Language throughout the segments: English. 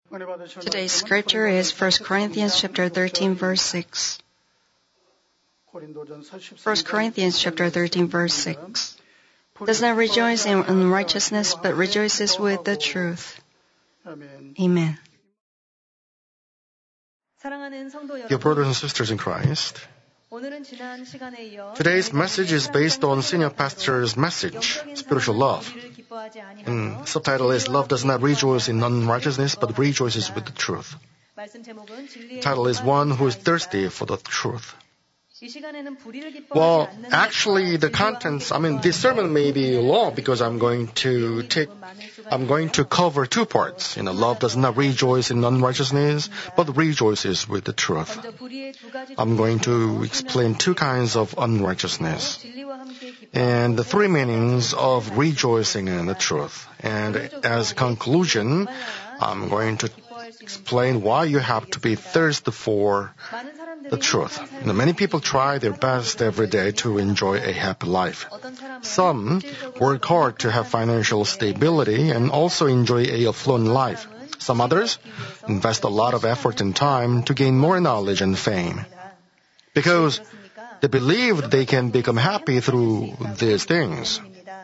Today's scripture is 1 Corinthians chapter 13, verse 6. 1 Corinthians chapter 13, verse 6. Does not rejoice in unrighteousness, but rejoices with the truth. Amen. Dear brothers and sisters in Christ, today's message is based on Senior Pastor's message, Spiritual Love. And subtitle is Love Does Not Rejoice in Unrighteousness, but Rejoices with the Truth. Title is One Who is Thirsty for the Truth. Well, actually, the contents, this sermon may be long because I'm going to cover two parts. Love does not rejoice in unrighteousness, but rejoices with the truth. I'm going to explain two kinds of unrighteousness and the three meanings of rejoicing in the truth. And as a conclusion, I'm going to explain why you have to be thirsty for the truth. Many people try their best every day to enjoy a happy life. Some work hard to have financial stability and also enjoy a affluent life. Some others invest a lot of effort and time to gain more knowledge and fame, because they believe they can become happy through these things.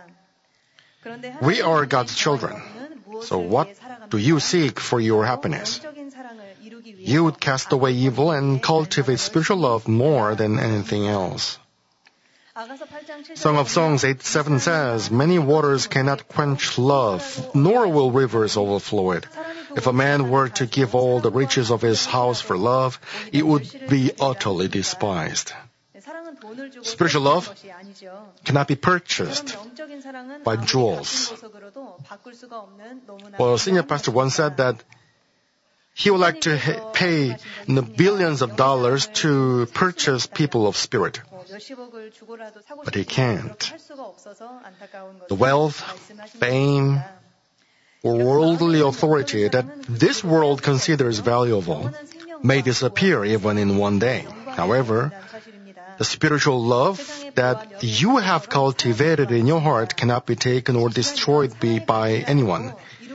We are God's children. So what do you seek for your happiness? You would cast away evil and cultivate spiritual love more than anything else. Song of Songs 8:7 says, "Many waters cannot quench love, nor will rivers overflow it. If a man were to give all the riches of his house for love, it would be utterly despised." Spiritual love cannot be purchased by jewels. Well, Senior Pastor once said that he would like to pay billions of dollars to purchase people of spirit. But he can't. The wealth, fame, or worldly authority that this world considers valuable may disappear even in one day. However, the spiritual love that you have cultivated in your heart cannot be taken or destroyed by anyone.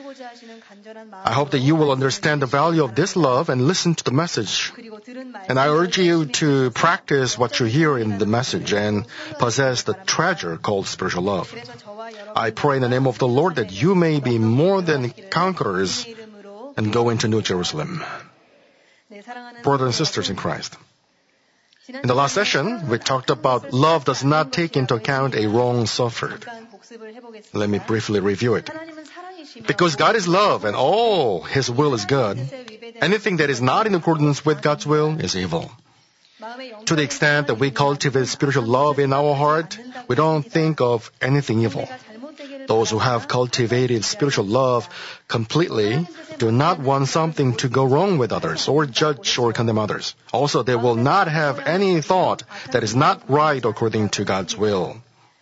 I hope that you will understand the value of this love and listen to the message. And I urge you to practice what you hear in the message and possess the treasure called spiritual love. I pray in the name of the Lord that you may be more than conquerors and go into New Jerusalem. Brothers and sisters in Christ, in the last session, we talked about love does not take into account a wrong suffered. Let me briefly review it. Because God is love and all His will is good, anything that is not in accordance with God's will is evil. To the extent that we cultivate spiritual love in our heart, we don't think of anything evil. Those who have cultivated spiritual love completely do not want something to go wrong with others or judge or condemn others. Also, they will not have any thought that is not right according to God's will.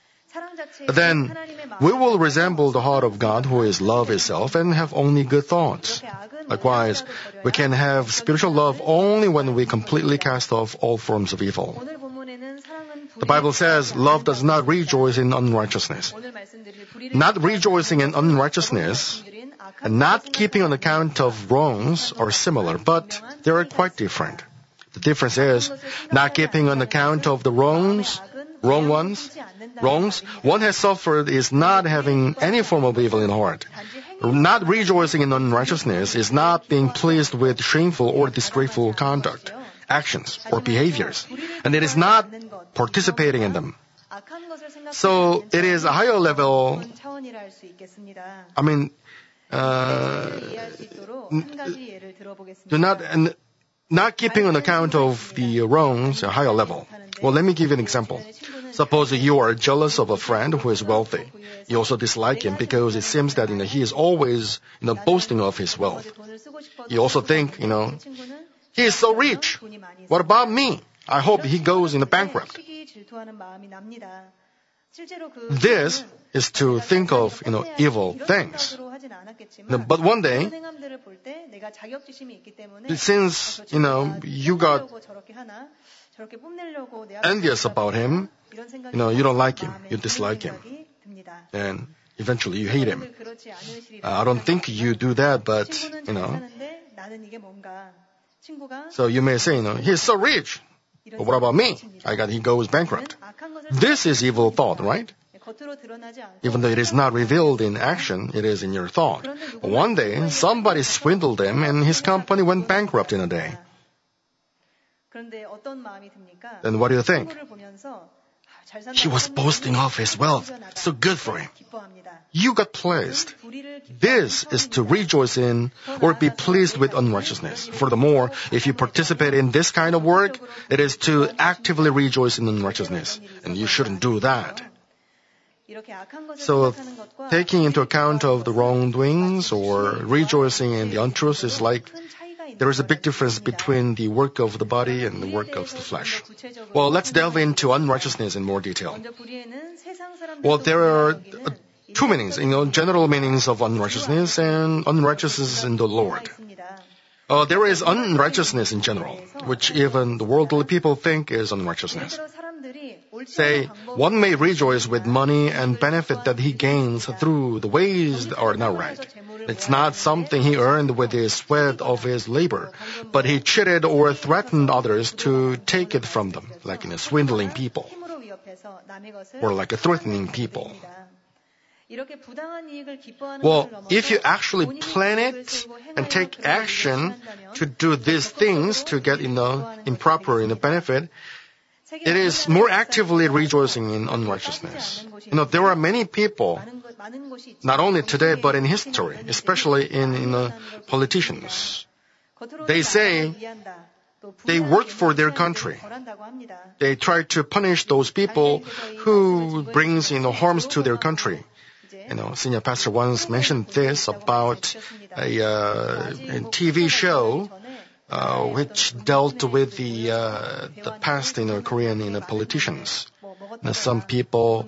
Then we will resemble the heart of God, who is love itself, and have only good thoughts. Likewise, we can have spiritual love only when we completely cast off all forms of evil. The Bible says, love does not rejoice in unrighteousness. Not rejoicing in unrighteousness and not keeping on account of wrongs are similar, but they are quite different. The difference is, not keeping on account of the wrongs one has suffered is not having any form of evil in the heart. Not rejoicing in unrighteousness is not being pleased with shameful or disgraceful conduct, actions, or behaviors, and it is not participating in them. So it is a higher level, not keeping on account of the wrongs, a higher level. Well, let me give you an example. Suppose you are jealous of a friend who is wealthy. You also dislike him because it seems that he is always boasting of his wealth. You also think, he is so rich. What about me? I hope he goes bankrupt. This is to think of, evil things. But one day, since, you got envious about him, you don't like him, you dislike him, and eventually you hate him. I don't think you do that, but, So you may say, he's so rich. But what about me? He goes bankrupt. This is evil thought, right? Even though it is not revealed in action, it is in your thought. One day, somebody swindled him and his company went bankrupt in a day. Then what do you think? He was boasting of his wealth. So good for him. You got pleased. This is to rejoice in or be pleased with unrighteousness. Furthermore, if you participate in this kind of work, it is to actively rejoice in unrighteousness. And you shouldn't do that. So, taking into account of the wrongdoings or rejoicing in the untruth is like there is a big difference between the work of the body and the work of the flesh. Well, let's delve into unrighteousness in more detail. Well, there are two meanings, general meanings of unrighteousness and unrighteousness in the Lord. There is unrighteousness in general, which even the worldly people think is unrighteousness. Say, one may rejoice with money and benefit that he gains through the ways that are not right. It's not something he earned with the sweat of his labor, but he cheated or threatened others to take it from them, like swindling people, or like threatening people. Well, if you actually plan it and take action to do these things to get improper benefit, it is more actively rejoicing in unrighteousness. There are many people, not only today but in history, especially in politicians. They say they work for their country. They try to punish those people who brings harms to their country. Senior pastor once mentioned this about a TV show which dealt with the past Korean politicians. Some people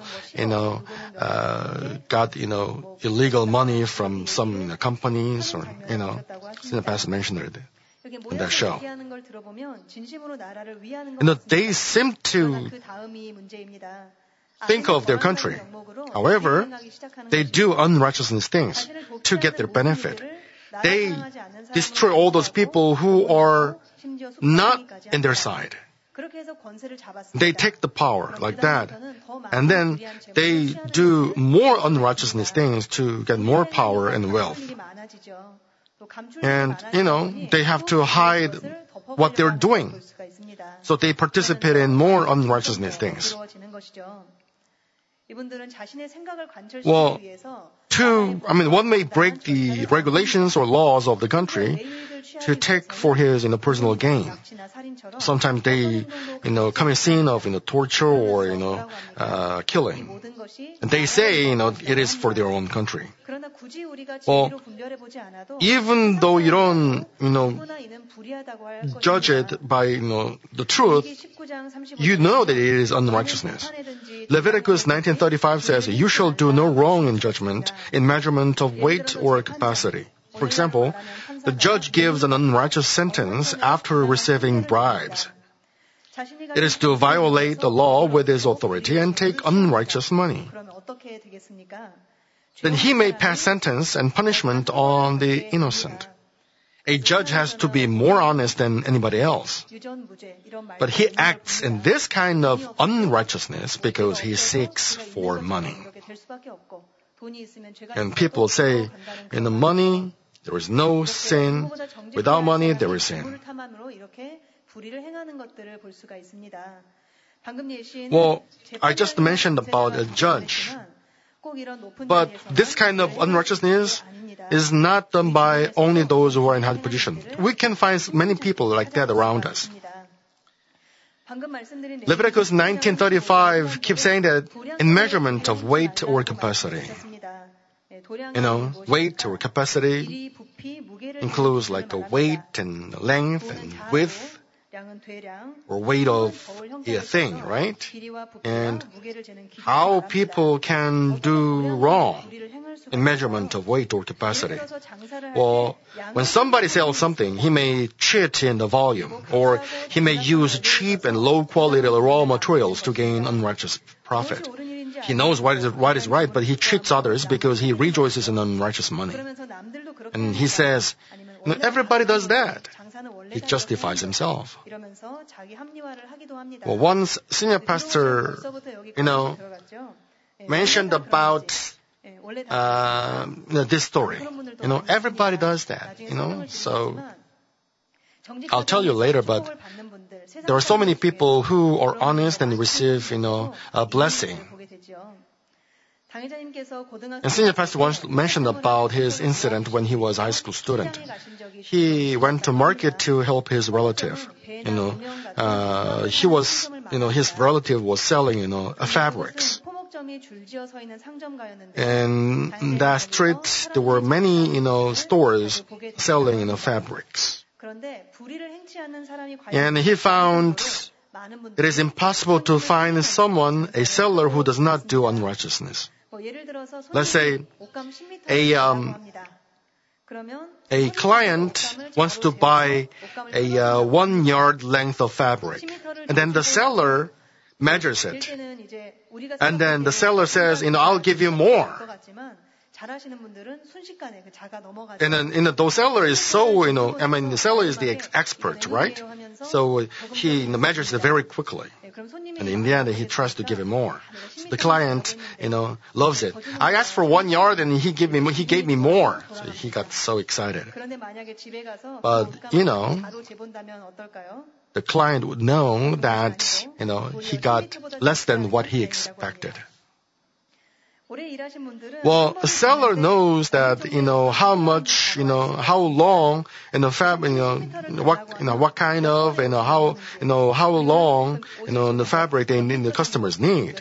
got illegal money from some companies, or senior pastor mentioned it in that show. They seem to think of their country. However, they do unrighteousness things to get their benefit. They destroy all those people who are not in their side. They take the power like that. And then they do more unrighteousness things to get more power and wealth. And, they have to hide what they're doing. So they participate in more unrighteousness things. Well, one may break the regulations or laws of the country to take for his personal gain. Sometimes they commit sin of torture or killing, and they say it is for their own country. Well, even though you don't judge it by the truth, you know that it is unrighteousness. Leviticus 19:35 says, "You shall do no wrong in judgment, in measurement of weight or capacity." For example, the judge gives an unrighteous sentence after receiving bribes. It is to violate the law with his authority and take unrighteous money. Then he may pass sentence and punishment on the innocent. A judge has to be more honest than anybody else. But he acts in this kind of unrighteousness because he seeks for money. And people say, in the money, there is no sin. Without money, there is sin. Well, I just mentioned about a judge. But this kind of unrighteousness is not done by only those who are in high position. We can find many people like that around us. Leviticus 19:35 keeps saying that in measurement of weight or capacity. Weight or capacity includes like a weight and length and width, or weight of a thing, right? And how people can do wrong in measurement of weight or capacity. Well, when somebody sells something, he may cheat in the volume, or he may use cheap and low quality raw materials to gain unrighteous profit. He knows what is right, but he cheats others because he rejoices in unrighteous money. And he says, Everybody does that. He justifies himself. Well, once senior pastor, mentioned about this story. Everybody does that. So I'll tell you later, but there are so many people who are honest and receive, a blessing. And senior pastor once mentioned about his incident when he was a high school student. He went to market to help his relative. His relative was selling, fabrics. And in that street, there were many, stores selling, fabrics. And he found it is impossible to find someone, a seller who does not do unrighteousness. Let's say a client wants to buy a 1 yard length of fabric, and then the seller measures it. And then the seller says, I'll give you more. And then, the seller is so, the seller is the expert, right? So he measures it very quickly. And in the end, he tries to give it more. So the client, loves it. I asked for 1 yard and he gave me more. So he got so excited. But, the client would know that, he got less than what he expected. Well, the seller knows that, how much, how long, what kind of, how long, the fabric the customers need.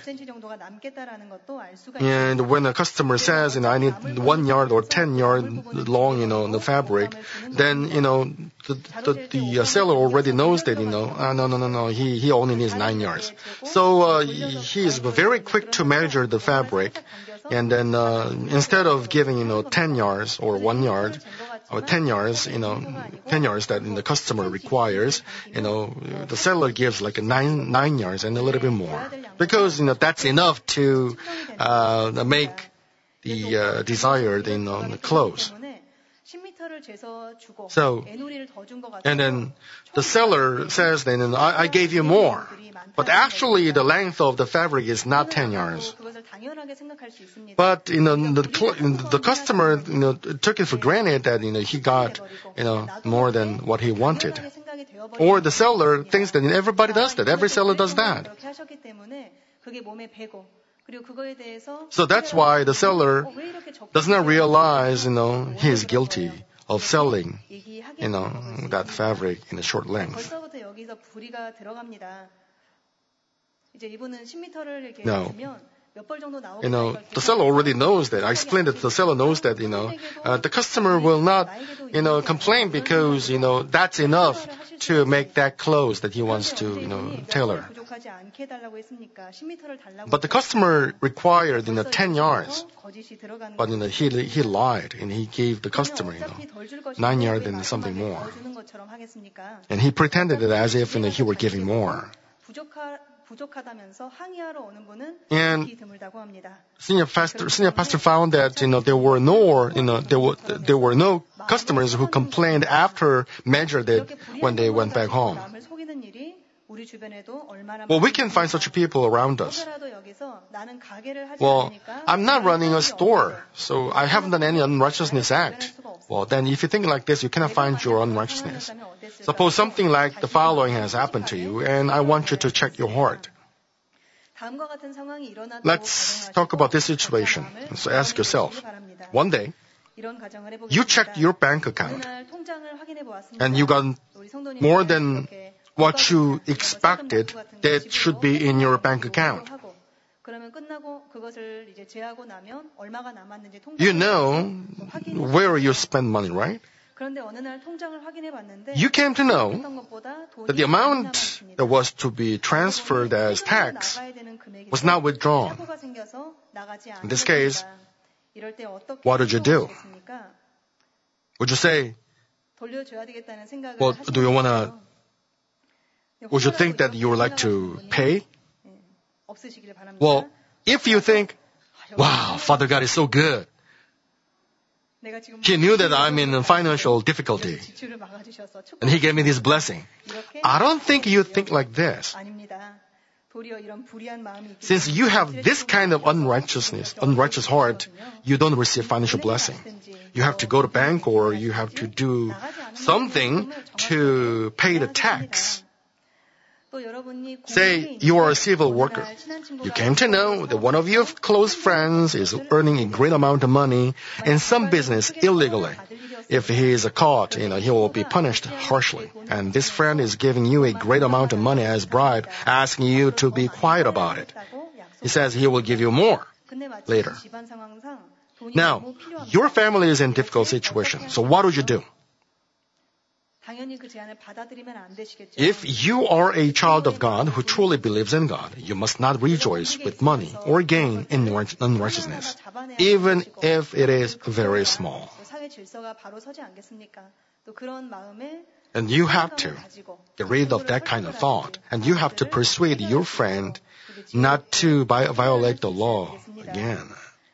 And when a customer says, I need 1 yard or 10 yard long, the fabric, then, the seller already knows that, no, he only needs 9 yards. So, he is very quick to measure the fabric. And then, instead of giving, 10 yards or 1 yard, or 10 yards, 10 yards that the customer requires, the seller gives like 9 yards and a little bit more. Because, that's enough to, make the desired, clothes. So, and then the seller says, I gave you more. But actually, the length of the fabric is not 10 yards. But, the customer, took it for granted that, he got, more than what he wanted. Or the seller thinks that everybody does that. Every seller does that. So that's why the seller does not realize, he is guilty of selling, that fabric in a short length. No. The seller already knows that. I explained that the seller knows that, the customer will not, complain because, that's enough to make that clothes that he wants to, tailor. But the customer required, 10 yards. But, he lied and he gave the customer, 9 yards and something more. And he pretended it as if, he were giving more. And senior pastor found that there were no customers who complained after measured it when they went back home. Well, we can find such people around us. Well, I'm not running a store, so I haven't done any unrighteousness act. Well, then if you think like this, you cannot find your unrighteousness. Suppose something like the following has happened to you, and I want you to check your heart. Let's talk about this situation. So ask yourself, one day, you checked your bank account, and you got more than what you expected that should be in your bank account. You know where you spend money, right? You came to know that the amount that was to be transferred as tax was not withdrawn. In this case, what would you do? Would you say, well, would you think that you would like to pay? Well, if you think, wow, Father God is so good, He knew that I'm in financial difficulty, and he gave me this blessing. I don't think you think like this. Since you have this kind of unrighteous heart, you don't receive financial blessing. You have to go to bank or you have to do something to pay the tax. Say you are a civil worker. You came to know that one of your close friends is earning a great amount of money in some business illegally. If he is caught, he will be punished harshly. And this friend is giving you a great amount of money as bribe, asking you to be quiet about it. He says he will give you more later. Now, your family is in a difficult situation. So what would you do? If you are a child of God who truly believes in God, you must not rejoice with money or gain in unrighteousness, even if it is very small. And you have to get rid of that kind of thought, and you have to persuade your friend not to violate the law again.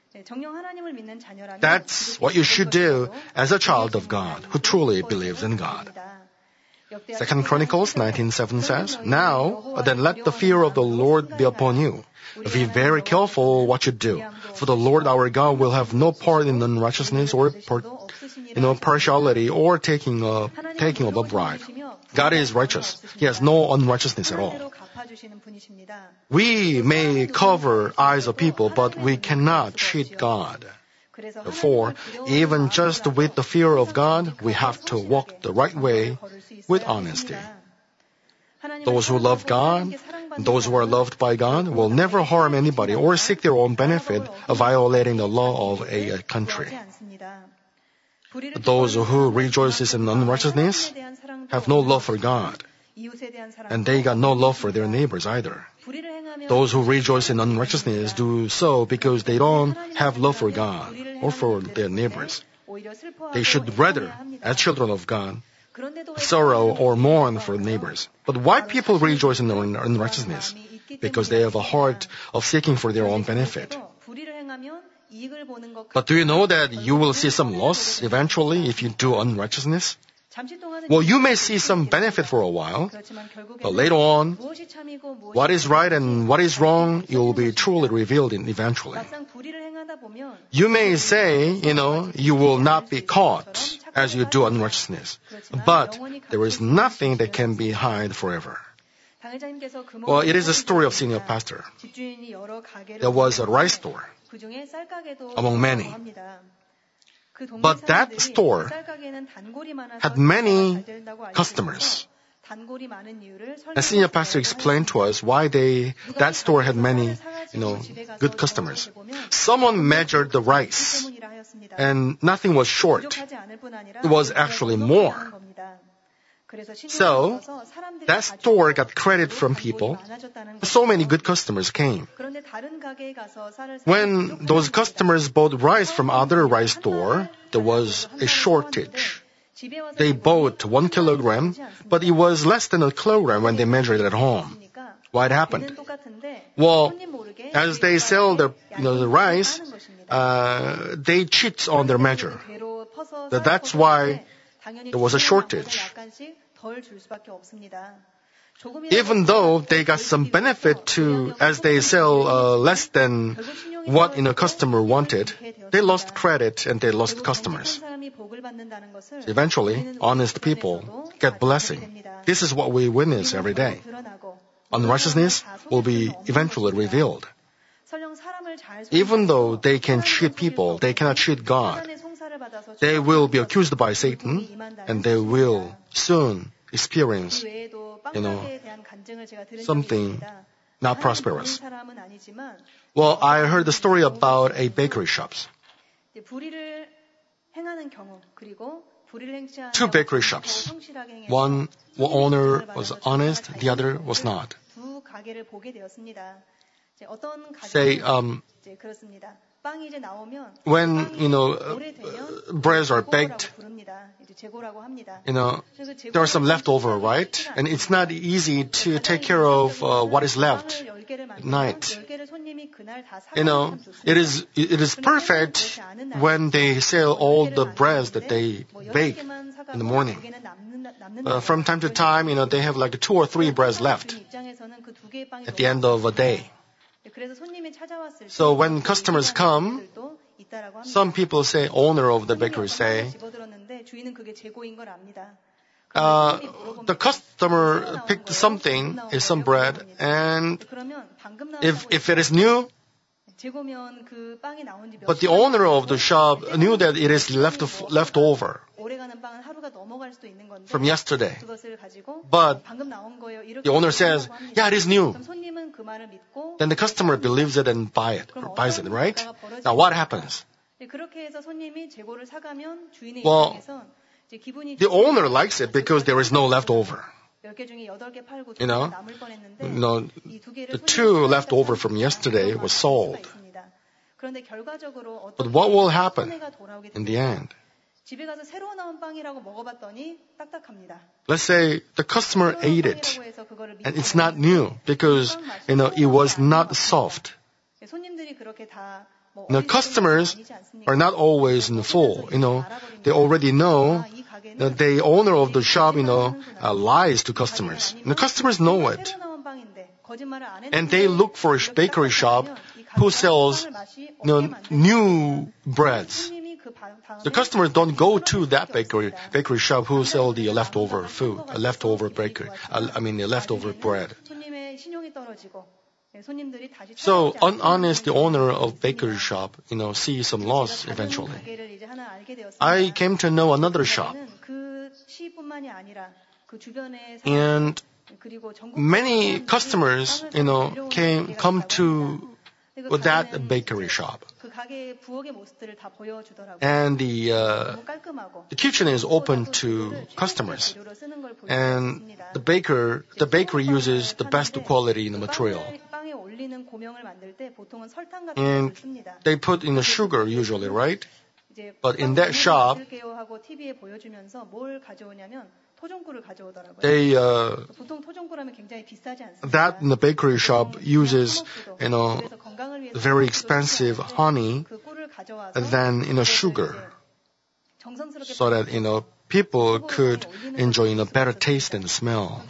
That's what you should do as a child of God who truly believes in God. 2 Chronicles 19:7 says, "Now then let the fear of the Lord be upon you. Be very careful what you do, for the Lord our God will have no part in unrighteousness or partiality or taking of a bribe. God is righteous. He has no unrighteousness at all." We may cover eyes of people, but we cannot cheat God. Therefore, even just with the fear of God, we have to walk the right way with honesty. Those who love God, those who are loved by God, will never harm anybody or seek their own benefit of violating the law of a country. Those who rejoice in unrighteousness have no love for God, and they got no love for their neighbors either. Those who rejoice in unrighteousness do so because they don't have love for God or for their neighbors. They should rather, as children of God, sorrow or mourn for neighbors. But why people rejoice in unrighteousness? Because they have a heart of seeking for their own benefit. But do you know that you will see some loss eventually if you do unrighteousness? Well, you may see some benefit for a while, but later on, what is right and what is wrong, it will be truly revealed eventually. You may say, you will not be caught as you do unrighteousness, but there is nothing that can be hid forever. Well, it is a story of senior pastor. There was a rice store among many. But that store had many customers. The senior pastor explained to us why that store had many, good customers. Someone measured the rice, and nothing was short. It was actually more. So, that store got credit from people. So many good customers came. When those customers bought rice from other rice store, there was a shortage. They bought 1 kilogram, but it was less than a kilogram when they measured it at home. Why it happened? Well, as they sell the rice, they cheat on their measure. That's why there was a shortage. Even though they got some benefit as they sell less than what a customer wanted, they lost credit and they lost customers. Eventually, honest people get blessing. This is what we witness every day. Unrighteousness will be eventually revealed. Even though they can cheat people, they cannot cheat God. They will be accused by Satan, and they will soon experience, something not prosperous. Well, I heard the story about a bakery shops. 2 bakery shops. One owner was honest, the other was not. Say, when, breads are baked, there are some leftover, right? And it's not easy to take care of what is left at night. It is perfect when they sell all the breads that they bake in the morning. From time to time, they have like 2 or 3 breads left at the end of a day. So when customers come, some people say, owner of the bakery say, the customer picked something, some bread, and if it is new, but the owner of the shop knew that it is left over from yesterday. But the owner says, yeah, it is new. Then the customer believes it and buys it, right? Now what happens? Well, the owner likes it because there is no leftover. The 2 left over from yesterday was sold. But what will happen in the end? Let's say the customer ate it and it's not new because, it was not soft. Customers are not always full. They already know that the owner of the shop, lies to customers. The customers know it. And they look for a bakery shop who sells, new breads. The customers don't go to that bakery shop who sell the leftover food, leftover bread. So, honest, the owner of bakery shop, sees some loss eventually. I came to know another shop. And many customers, come to that bakery shop. And the kitchen is open to customers. And the bakery uses the best quality material. And they put in the sugar usually, right? But in that shop, that in the bakery shop uses, very expensive honey than, sugar. So that, people could enjoy, better taste and smell.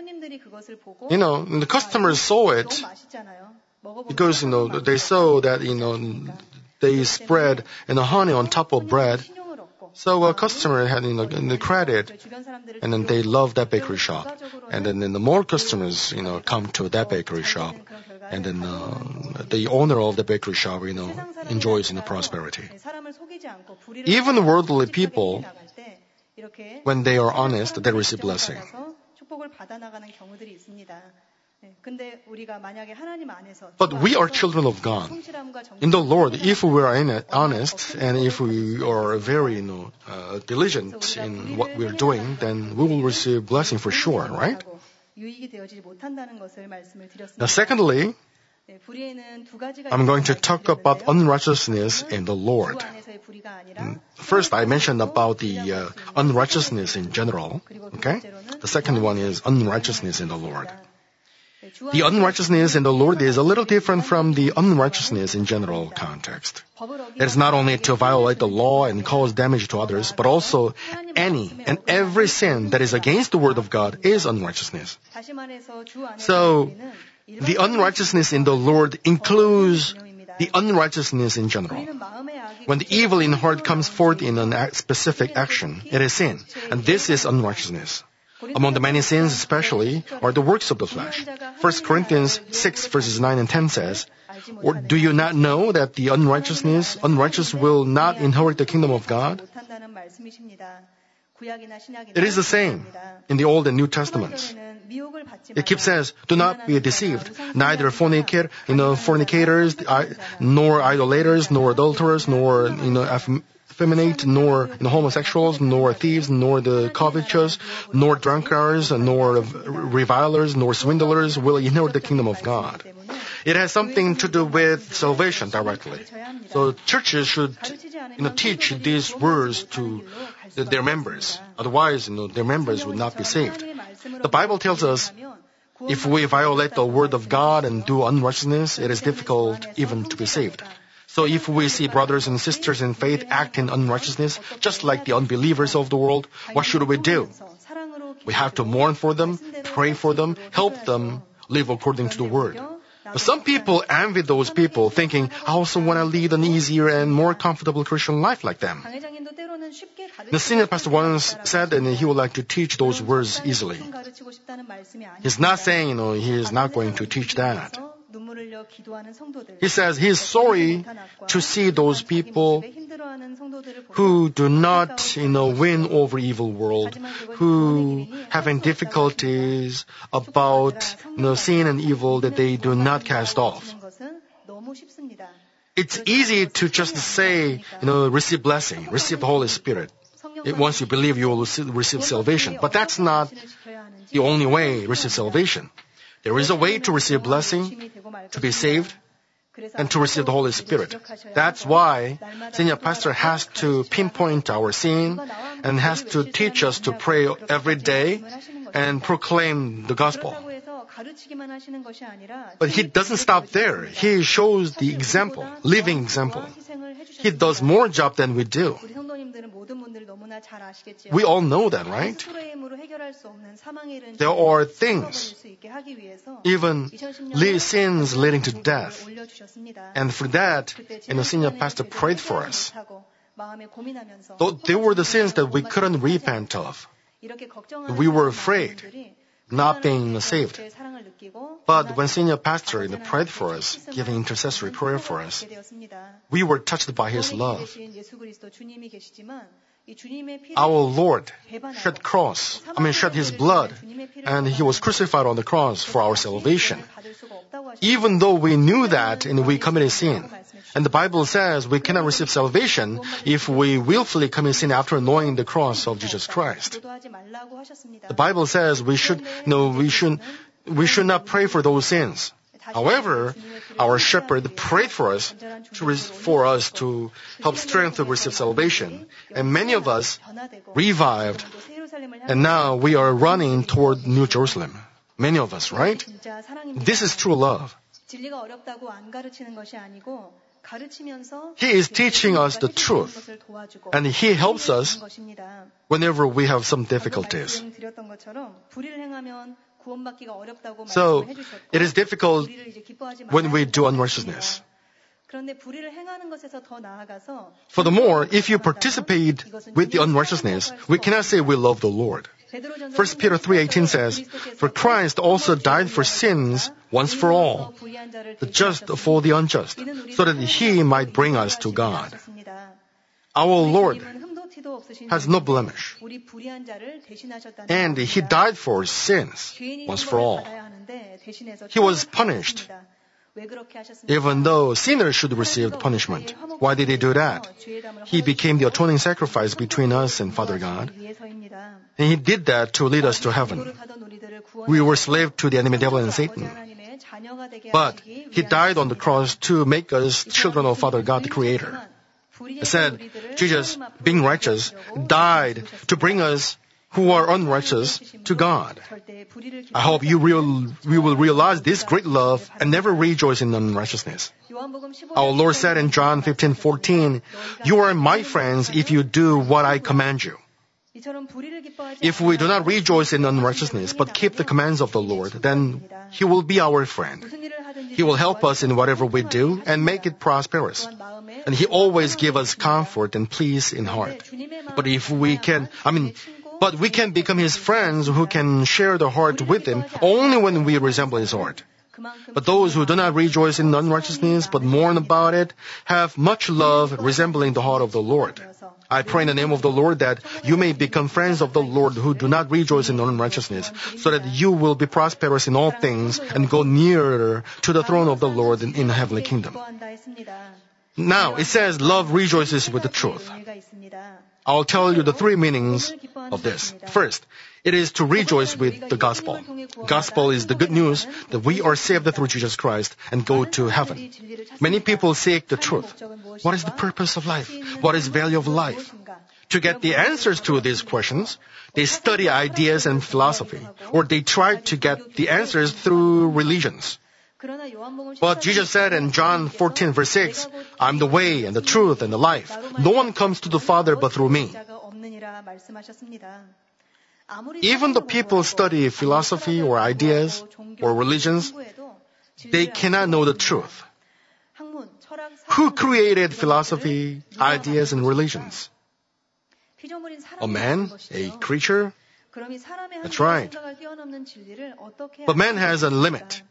The customers saw it because, they saw that, they spread, honey on top of bread. So a customer had, the credit, and then they love that bakery shop. And then the more customers, come to that bakery shop, and then the owner of the bakery shop, enjoys the prosperity. Even worldly people, when they are honest, they receive blessing. But we are children of God. In the Lord, if we are honest and if we are very diligent in what we are doing, then we will receive blessing for sure, right? Now, secondly, I'm going to talk about unrighteousness in the Lord. First, I mentioned about the unrighteousness in general. Okay? The second one is unrighteousness in the Lord. The unrighteousness in the Lord is a little different from the unrighteousness in general context. It is not only to violate the law and cause damage to others, but also any and every sin that is against the word of God is unrighteousness. So, the unrighteousness in the Lord includes the unrighteousness in general. When the evil in heart comes forth in a specific action, it is sin, and this is unrighteousness. Among the many sins especially are the works of the flesh. 1 Corinthians 6 verses 9 and 10 says, "Or do you not know that the unrighteous will not inherit the kingdom of God?" It is the same in the Old and New Testaments. It keeps says, "Do not be deceived. Neither fornicators, nor idolaters, nor adulterers, nor effeminate, nor homosexuals, nor thieves, nor the covetous, nor drunkards, nor revilers, nor swindlers will inherit the kingdom of God." It has something to do with salvation directly. So churches should teach these words to their members. Otherwise, their members would not be saved. The Bible tells us if we violate the word of God and do unrighteousness, it is difficult even to be saved. So if we see brothers and sisters in faith act in unrighteousness, just like the unbelievers of the world, what should we do? We have to mourn for them, pray for them, help them live according to the word. But some people envy those people, thinking, I also want to lead an easier and more comfortable Christian life like them. The senior pastor once said, and he would like to teach those words easily. He's not saying, he is not going to teach that. He says he is sorry to see those people who do not, win over evil world, who having difficulties about, sin and evil that they do not cast off. It's easy to just say, receive blessing, receive the Holy Spirit. Once you believe, you will receive salvation. But that's not the only way to receive salvation. There is a way to receive blessing, to be saved, and to receive the Holy Spirit. That's why senior pastor has to pinpoint our sin and has to teach us to pray every day and proclaim the gospel. But he doesn't stop there. He shows the example, living example. He does more job than we do. We all know that, right? There are things, even sins leading to death. And for that, senior pastor prayed for us. They were the sins that we couldn't repent of. We were afraid, not being saved. But when senior pastor prayed for us, giving intercessory prayer for us, we were touched by his love. Our Lord shed his blood, and he was crucified on the cross for our salvation. Even though we knew that and we committed sin. And the Bible says we cannot receive salvation if we willfully commit sin after knowing the cross of Jesus Christ. The Bible says we should not pray for those sins. However, our shepherd prayed for us to help strengthen to receive salvation. And many of us revived. And now we are running toward New Jerusalem. Many of us, right? This is true love. He is teaching us the truth. And he helps us whenever we have some difficulties. So, it is difficult when we do unrighteousness. Furthermore, if you participate with the unrighteousness, we cannot say we love the Lord. 1 Peter 3:18 says, For Christ also died for sins once for all, the just for the unjust, so that he might bring us to God. Our Lord has no blemish. And he died for sins once for all. He was punished. Even though sinners should receive punishment. Why did he do that? He became the atoning sacrifice between us and Father God. And he did that to lead us to heaven. We were slaves to the enemy devil and Satan. But he died on the cross to make us children of Father God, the Creator. It said, Jesus, being righteous, died to bring us who are unrighteous to God. I hope we will realize this great love and never rejoice in unrighteousness. Our Lord said in John 15:14, You are my friends if you do what I command you. If we do not rejoice in unrighteousness but keep the commands of the Lord, then He will be our friend. He will help us in whatever we do and make it prosperous. And He always gives us comfort and peace in heart. But we can become His friends who can share the heart with Him only when we resemble His heart. But those who do not rejoice in unrighteousness but mourn about it have much love resembling the heart of the Lord. I pray in the name of the Lord that you may become friends of the Lord who do not rejoice in unrighteousness, so that you will be prosperous in all things and go nearer to the throne of the Lord in the heavenly kingdom. Now, it says love rejoices with the truth. I'll tell you the three meanings of this. First, it is to rejoice with the gospel. Gospel is the good news that we are saved through Jesus Christ and go to heaven. Many people seek the truth. What is the purpose of life? What is the value of life? To get the answers to these questions, they study ideas and philosophy, or they try to get the answers through religions. But Jesus said in John 14, verse 6, I'm the way and the truth and the life. No one comes to the Father but through me. Even the people study philosophy or ideas or religions, they cannot know the truth. Who created philosophy, ideas, and religions? A man? A creature? That's right. But man has a limit.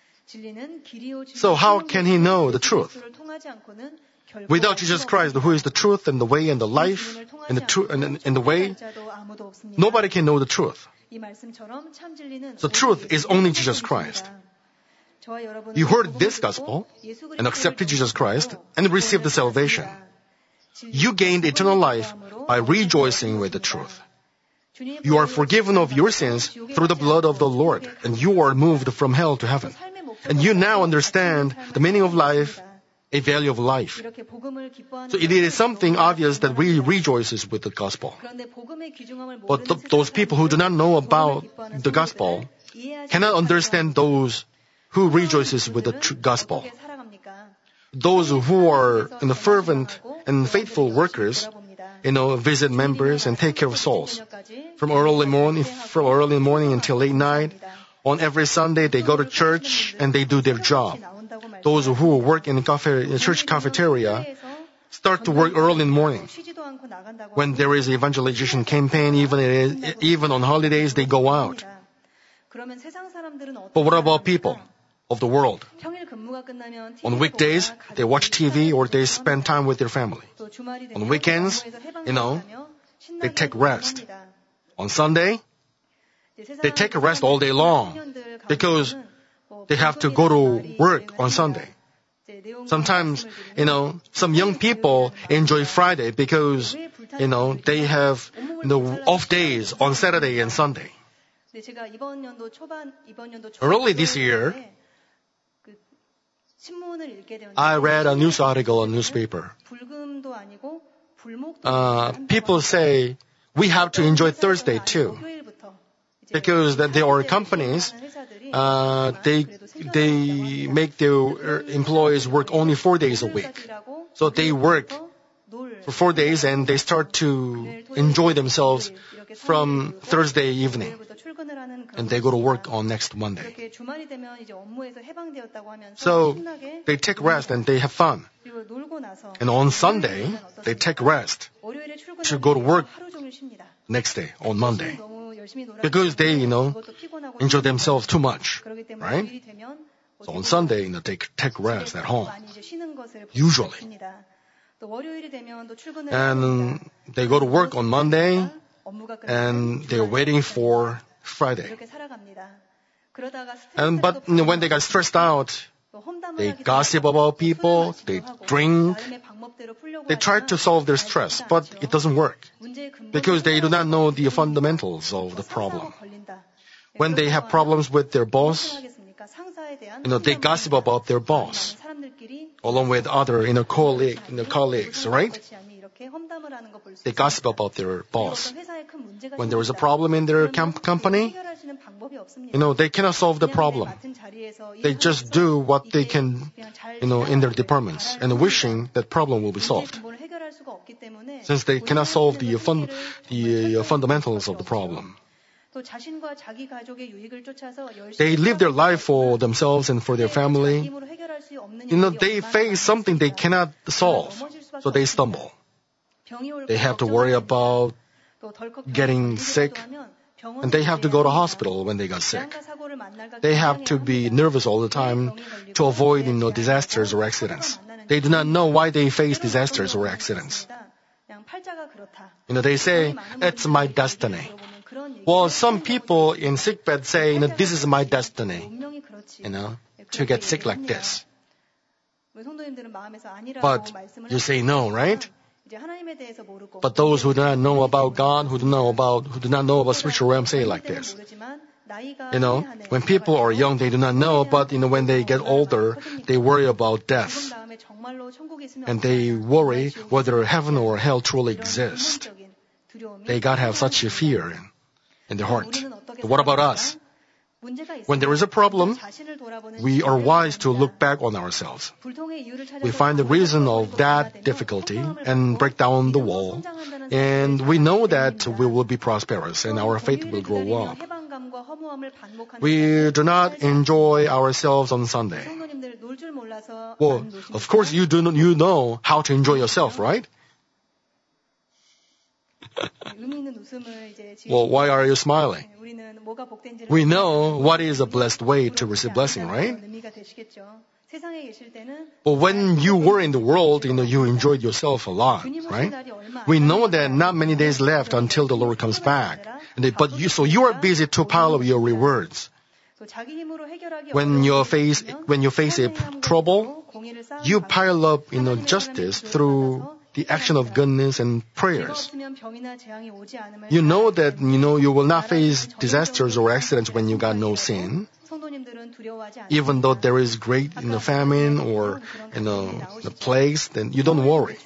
So how can he know the truth? Without Jesus Christ, who is the truth and the way and the life and the way, nobody can know the truth. The truth is only Jesus Christ. You heard this gospel and accepted Jesus Christ and received the salvation. You gained eternal life by rejoicing with the truth. You are forgiven of your sins through the blood of the Lord, and you are moved from hell to heaven. And you now understand the meaning of life, a value of life. So it is something obvious that we rejoices with the gospel. But those people who do not know about the gospel cannot understand those who rejoices with the gospel. Those who are fervent and faithful workers, visit members and take care of souls. From early morning until late night, on every Sunday they go to church and they do their job. Those who work in church cafeteria start to work early in the morning. When there is evangelization campaign, even on holidays, they go out. But what about people of the world? On weekdays, they watch TV or they spend time with their family. On weekends, they take rest. On Sunday, they take a rest all day long because they have to go to work on Sunday. Sometimes, some young people enjoy Friday because, they have off days on Saturday and Sunday. Early this year, I read a news article on newspaper. People say we have to enjoy Thursday too, because there are companies they make their employees work only 4 days a week. So they work for 4 days and they start to enjoy themselves from Thursday evening. And they go to work on next Monday. So they take rest and they have fun. And on Sunday, they take rest to go to work next day, on Monday. Because they, enjoy themselves too much, right? So on Sunday, they take rest at home, usually. And they go to work on Monday, and they're waiting for Friday. But when they got stressed out, they gossip about people, they drink, they try to solve their stress, but it doesn't work because they do not know the fundamentals of the problem. When they have problems with their boss, they gossip about their boss along with other colleagues, right? They gossip about their boss. When there is a problem in their company, they cannot solve the problem. They just do what they can, in their departments and wishing that problem will be solved. Since they cannot solve the fundamentals of the problem. They live their life for themselves and for their family. They face something they cannot solve, so they stumble. They have to worry about getting sick, and they have to go to hospital when they got sick. They have to be nervous all the time to avoid, disasters or accidents. They do not know why they face disasters or accidents. They say, it's my destiny. Well, some people in sickbed say, this is my destiny, to get sick like this. But you say no, right? But those who do not know about God, who do not know about spiritual realm, say it like this. When people are young, they do not know, but when they get older, they worry about death. And they worry whether heaven or hell truly exist. They got to have such a fear in their heart. But what about us? When there is a problem, we are wise to look back on ourselves. We find the reason of that difficulty and break down the wall. And we know that we will be prosperous and our faith will grow up. We do not enjoy ourselves on Sunday. Well, of course you know how to enjoy yourself, right? Well, why are you smiling? We know what is a blessed way to receive blessing, right? But when you were in the world, you enjoyed yourself a lot, right? We know that not many days left until the Lord comes back. So you are busy to pile up your rewards. When you face a trouble, you pile up, justice through the action of goodness and prayers. You know that, you will not face disasters or accidents when you got no sin. Even though there is great, famine or, the plagues, then you don't worry.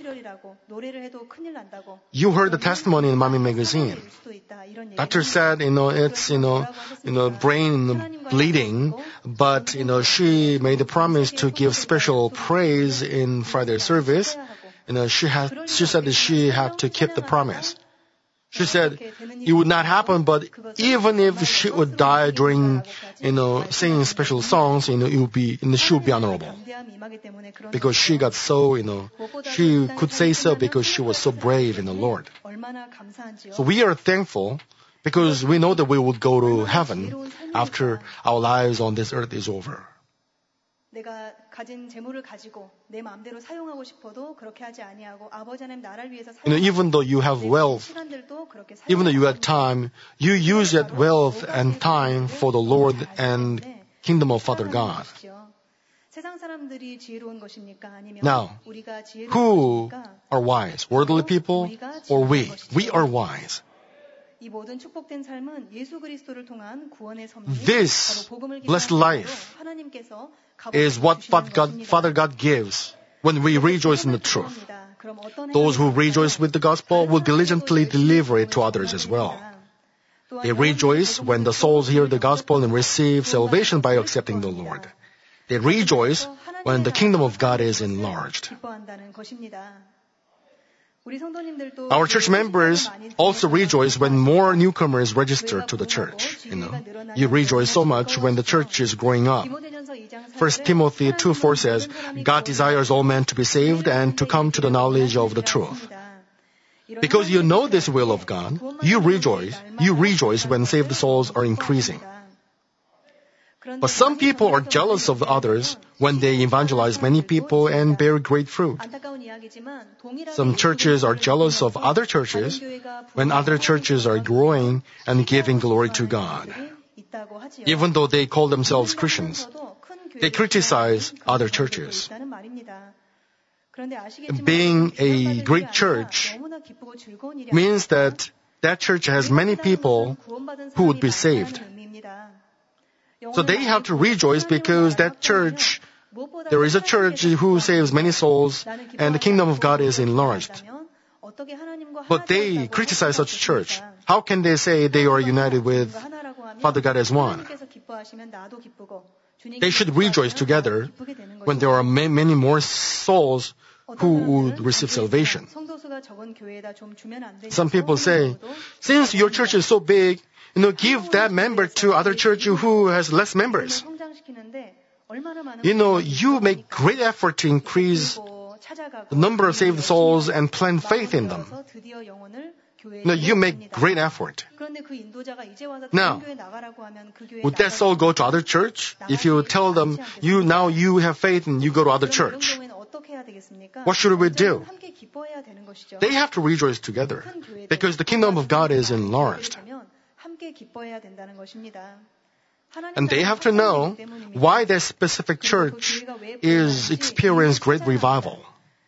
You heard the testimony in Mommy Magazine. Doctor said, it's, brain bleeding, but, she made a promise to give special praise in Friday service. She said that she had to keep the promise. She said it would not happen, but even if she would die during, singing special songs, she would be honorable. Because she got so, she could say so because she was so brave in the Lord. So we are thankful because we know that we would go to heaven after our lives on this earth is over. 내가 가진 재물을 가지고 내 마음대로 사용하고 싶어도 그렇게 하지 아니하고 아버지 하나님 나라를 위해서 even though you have wealth, even though you have time, you use that wealth and time for the Lord and kingdom of Father God. 세상 사람들이 지혜로운 것입니까? 아니면 Now, 우리가 지혜로운 who 것입니까? are wise? Worldly people or we? We are wise. 이 모든 축복된 삶은 예수 그리스도를 통한 구원의 섭리, This 바로 복음을 blessed 기뻐하는 life 하나님께서 is what Father God gives when we rejoice in the truth. Those who rejoice with the gospel will diligently deliver it to others as well. They rejoice when the souls hear the gospel and receive salvation by accepting the Lord. They rejoice when the kingdom of God is enlarged. Our church members also rejoice when more newcomers register to the church. You rejoice so much when the church is growing up. 1 Timothy 2:4 says, God desires all men to be saved and to come to the knowledge of the truth. Because you know this will of God, you rejoice when saved souls are increasing. But some people are jealous of others when they evangelize many people and bear great fruit. Some churches are jealous of other churches when other churches are growing and giving glory to God. Even though they call themselves Christians, they criticize other churches. Being a great church means that that church has many people who would be saved. So they have to rejoice because that church, there is a church who saves many souls and the kingdom of God is enlarged. But they criticize such church. How can they say they are united with Father God as one? They should rejoice together when there are many more souls who would receive salvation. Some people say, since your church is so big, give that member to other church who has less members. You make great effort to increase the number of saved souls and plant faith in them. You make great effort. Now, would that soul go to other church? If you tell them, you have faith and you go to other church, what should we do? They have to rejoice together because the kingdom of God is enlarged. And they have to know why that specific church is experiencing great revival.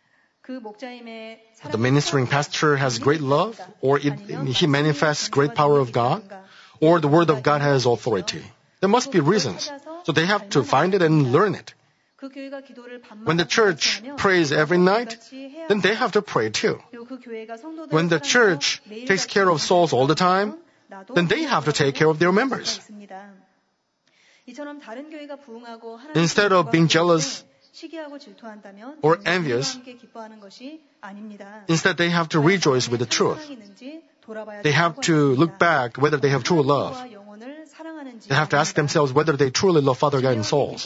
The ministering pastor has great love, or he manifests great power of God, or the word of God has authority. There must be reasons. So they have to find it and learn it. When the church prays every night, then they have to pray too. When the church takes care of souls all the time, then they have to take care of their members. Instead of being jealous or envious, instead they have to rejoice with the truth. They have to look back whether they have true love. They have to ask themselves whether they truly love Father God and souls.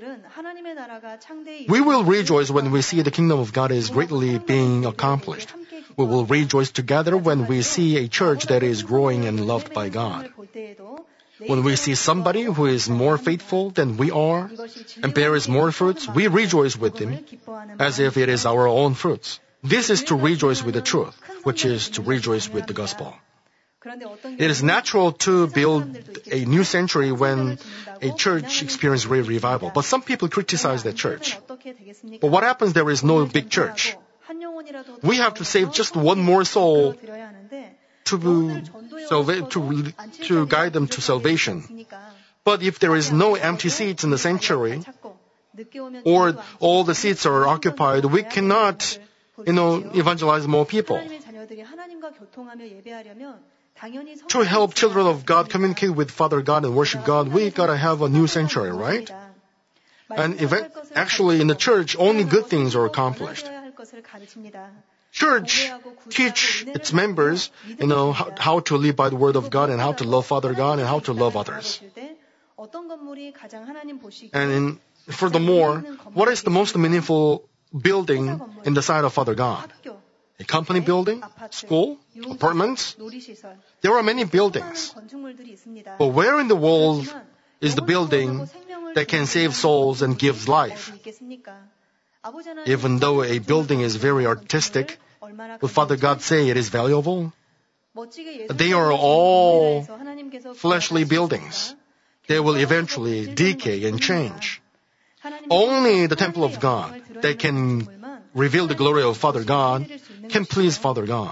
We will rejoice when we see the kingdom of God is greatly being accomplished. We will rejoice together when we see a church that is growing and loved by God. When we see somebody who is more faithful than we are and bears more fruits, we rejoice with them as if it is our own fruits. This is to rejoice with the truth, which is to rejoice with the gospel. It is natural to build a new sanctuary when a church experiences great revival, but some people criticize that church. But what happens there is no big church? We have to save just one more soul to guide them to salvation. But if there is no empty seats in the sanctuary, or all the seats are occupied, we cannot, evangelize more people. To help children of God communicate with Father God and worship God, we gotta have a new sanctuary, right? And actually in the church, only good things are accomplished. Church teach its members, how to live by the word of God and how to love Father God and how to love others. And furthermore, what is the most meaningful building in the sight of Father God? A company building, school, apartments? There are many buildings. But where in the world is the building that can save souls and gives life? Even though a building is very artistic, will Father God say it is valuable? They are all fleshly buildings. They will eventually decay and change. Only the temple of God that can reveal the glory of Father God can please Father God.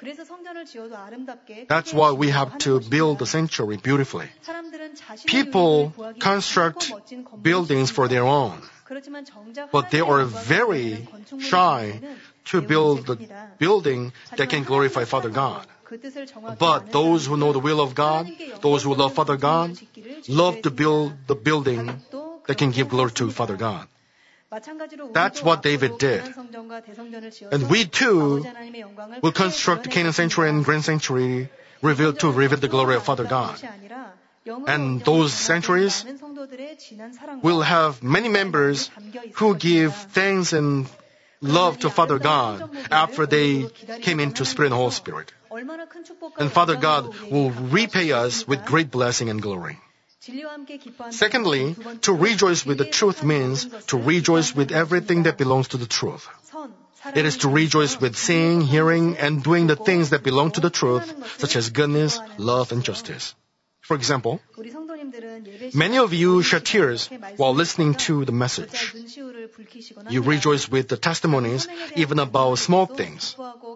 That's why we have to build the sanctuary beautifully. People construct buildings for their own, but they are very shy to build the building that can glorify Father God. But those who know the will of God, those who love Father God, love to build the building that can give glory to Father God. That's what David did. And we too will construct the Canaan Sanctuary and Grand Sanctuary to reveal the glory of Father God. And those sanctuaries will have many members who give thanks and love to Father God after they came into Spirit and Holy Spirit. And Father God will repay us with great blessing and glory. Secondly, to rejoice with the truth means to rejoice with everything that belongs to the truth. It is to rejoice with seeing, hearing, and doing the things that belong to the truth, such as goodness, love, and justice. For example, many of you shed tears while listening to the message. You rejoice with the testimonies, even about small things.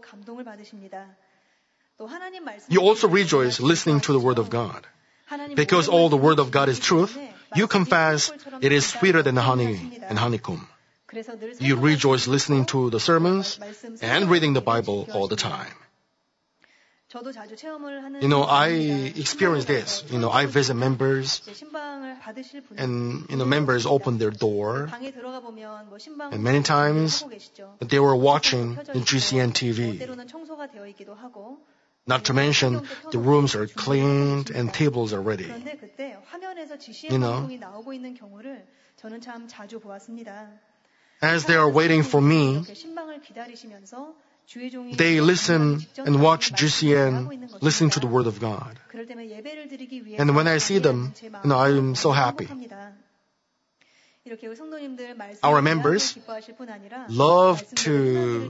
You also rejoice listening to the Word of God. Because all the Word of God is truth, you confess it is sweeter than the honey and honeycomb. You rejoice listening to the sermons and reading the Bible all the time. I experience this. I visit members, and members open their door, and many times they were watching the GCN TV. Not to mention, the rooms are cleaned and tables are ready. As they are waiting for me, they listen and watch GCN, listening to the Word of God. And when I see them, I am so happy. Our members love to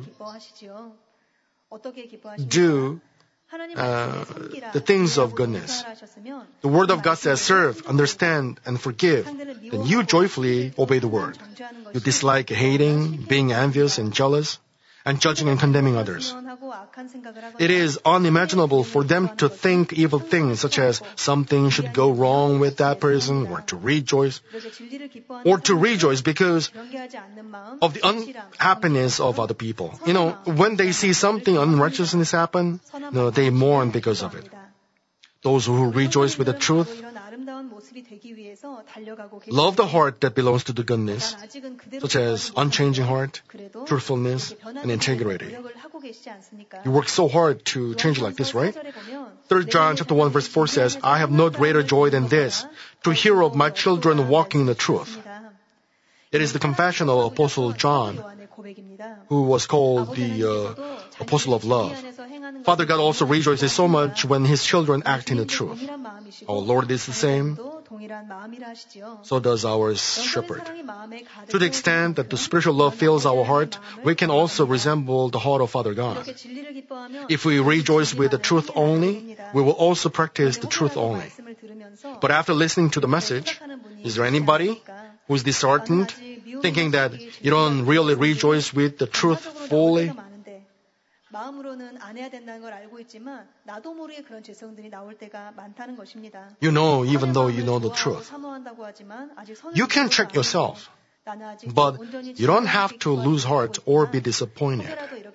do the things of goodness. The Word of God says, serve, understand, and forgive. Then you joyfully obey the Word. You dislike hating, being envious and jealous. and judging and condemning others. 불온하고 악한 생각을 하거나 It is unimaginable for them to think evil things such as something should go wrong with that person or to rejoice 그렇게 진리를 기뻐하는 or to rejoice because 경계하지 않는 마음, of the unhappiness of other people. When they see something unrighteousness happen, they mourn because of it. Those who rejoice with the truth 이런 아름다운 모습이 되기 위해서 달려가고 love the heart that belongs to the goodness, 아직은 그대로 such as unchanging heart, 그래도 truthfulness, and integrity. 노력을 하고 계시지 않습니까? You work so hard to change like this, right? 3 3 John chapter 1 verse 4 says, I have no greater joy than this, to hear of my children walking in the truth. It is the confession of Apostle John, who was called the Apostle of Love. Father God also rejoices so much when His children act in the truth. Our Lord is the same. So does our shepherd. To the extent that the spiritual love fills our heart, we can also resemble the heart of Father God. If we rejoice with the truth only, we will also practice the truth only. But after listening to the message, is there anybody who is disheartened, thinking that you don't really rejoice with the truth fully? 마음으로는 안 해야 된다는 걸 알고 있지만 나도 모르게 그런 죄성들이 나올 때가 많다는 것입니다. You know, even though you know the truth. You can check yourself, but you don't have to lose heart or be disappointed.